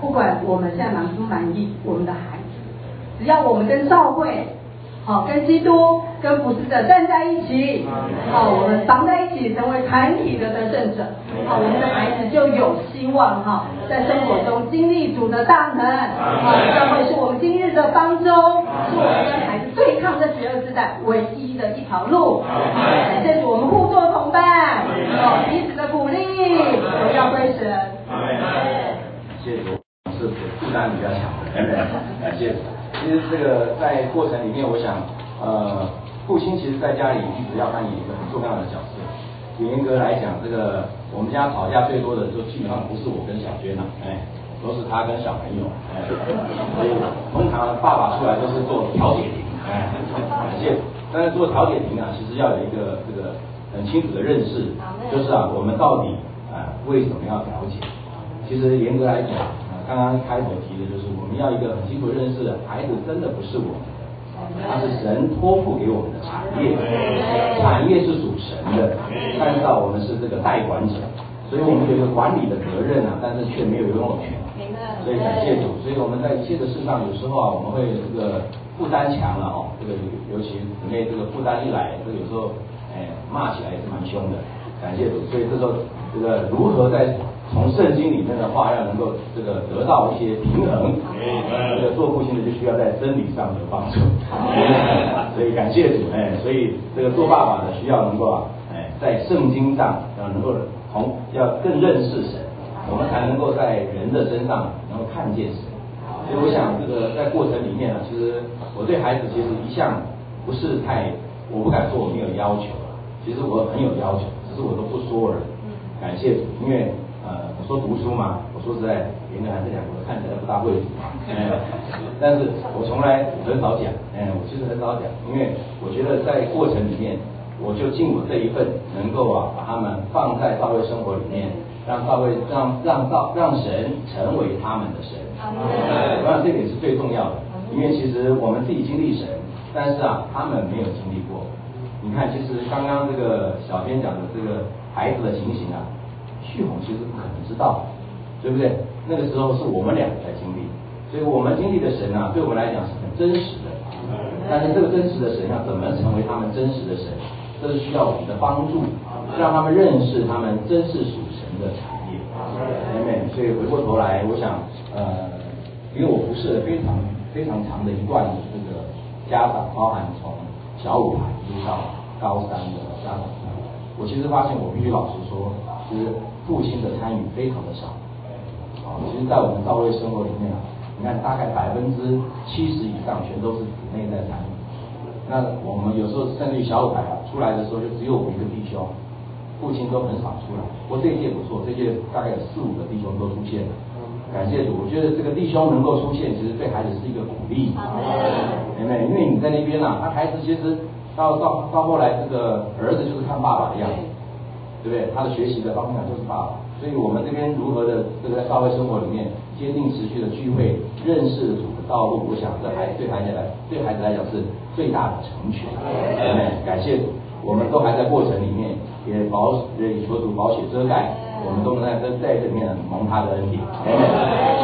不管我们现在满不满意我们的孩子，只要我们跟教会，好、跟基督、跟服侍者站在一起，好、我们绑在一起，成为团体的得胜者，好、我们的孩子就有希望哈、在生活中经历主的大能，好、教会是我们今日的方舟，是我们跟孩子对抗这邪恶时代唯一的一条路。感谢主，我们互作同伴，好、彼此的鼓励，荣耀归神。 谢谢主，是负担比较强的，感谢主。其实这个在过程里面，我想，呃，父亲其实在家里一直要扮演一个很重要的角色。严格来讲，这个我们家吵架最多的就基本上不是我跟小娟了，哎，都是他跟小朋友，哎，所以通常爸爸出来都是做调解庭，哎，感谢。但是做调解庭啊，其实要有一个这个很清楚的认识，就是啊，我们到底啊、呃、为什么要调解？其实严格来讲，啊、刚刚开头提的就是我们要一个很清楚的认识，孩子真的不是我们的，它是神托付给我们的产业，产业是属神的，但是啊，我们是这个代管者，所以我们有一个管理的责任啊，但是却没有拥有权。所以感谢主，所以我们在一切的事上，有时候啊，我们会这个负担强了哦，这个尤其姊妹这个负担一来，这个有时候哎骂起来也是蛮凶的。感谢主，所以这时候这个如何在从圣经里面的话要能够这个得到一些平衡，这个做父亲的就需要在真理上的帮助。所以感谢主，哎，所以这个做爸爸的需要能够啊，哎，在圣经上要能够从要更认识神，我们才能够在人的身上能够看见神。所以我想这个在过程里面呢，其实我对孩子其实一向不是太，我不敢说我没有要求，其实我很有要求，只是我都不说而已。感谢主，因为呃我说读书嘛，我说实在，严格还这两个看起来不大会读，哎，但是我从来很少讲，哎，我其实很少讲，因为我觉得在过程里面，我就尽我这一份，能够啊把他们放在教会生活里面，让教会让让教让神成为他们的神，我想这点是最重要的，因为其实我们自己经历神，但是啊他们没有经历过。你看，其实刚刚这个小编讲的这个孩子的情形啊，旭红其实不可能知道，对不对？那个时候是我们两个在经历，所以我们经历的神啊，对我们来讲是很真实的。但是这个真实的神要怎么成为他们真实的神，这是需要我们的帮助，让他们认识他们真是属神的产业。妹妹，所以回过头来，我想，呃，因为我服侍了非常非常长的一段的这个家长，包含从小五孩一直到高三的家长，我其实发现，我必须老实说，其实父亲的参与非常的少。啊，其实，在我们教会生活里面啊，你看大概百分之七十以上全都是姊妹在参与。那我们有时候甚至于小五孩啊出来的时候，就只有我一个弟兄，父亲都很少出来。不过这一届不错，这一届大概有四五个弟兄都出现了。感谢主，我觉得这个弟兄能够出现，其实对孩子是一个鼓励，对不对？因为你在那边啊，他孩子其实到到到后来，这个儿子就是看爸爸的样子，对不对？他的学习的方向就是爸爸，所以我们这边如何的这个在教会生活里面坚定持续的聚会，认识主的道路，我想这孩对孩子来对孩子来讲是最大的成全，对不对？感谢主，我们都还在过程里面，也保也求主保险遮盖。我们都能在在这里面蒙他的恩典，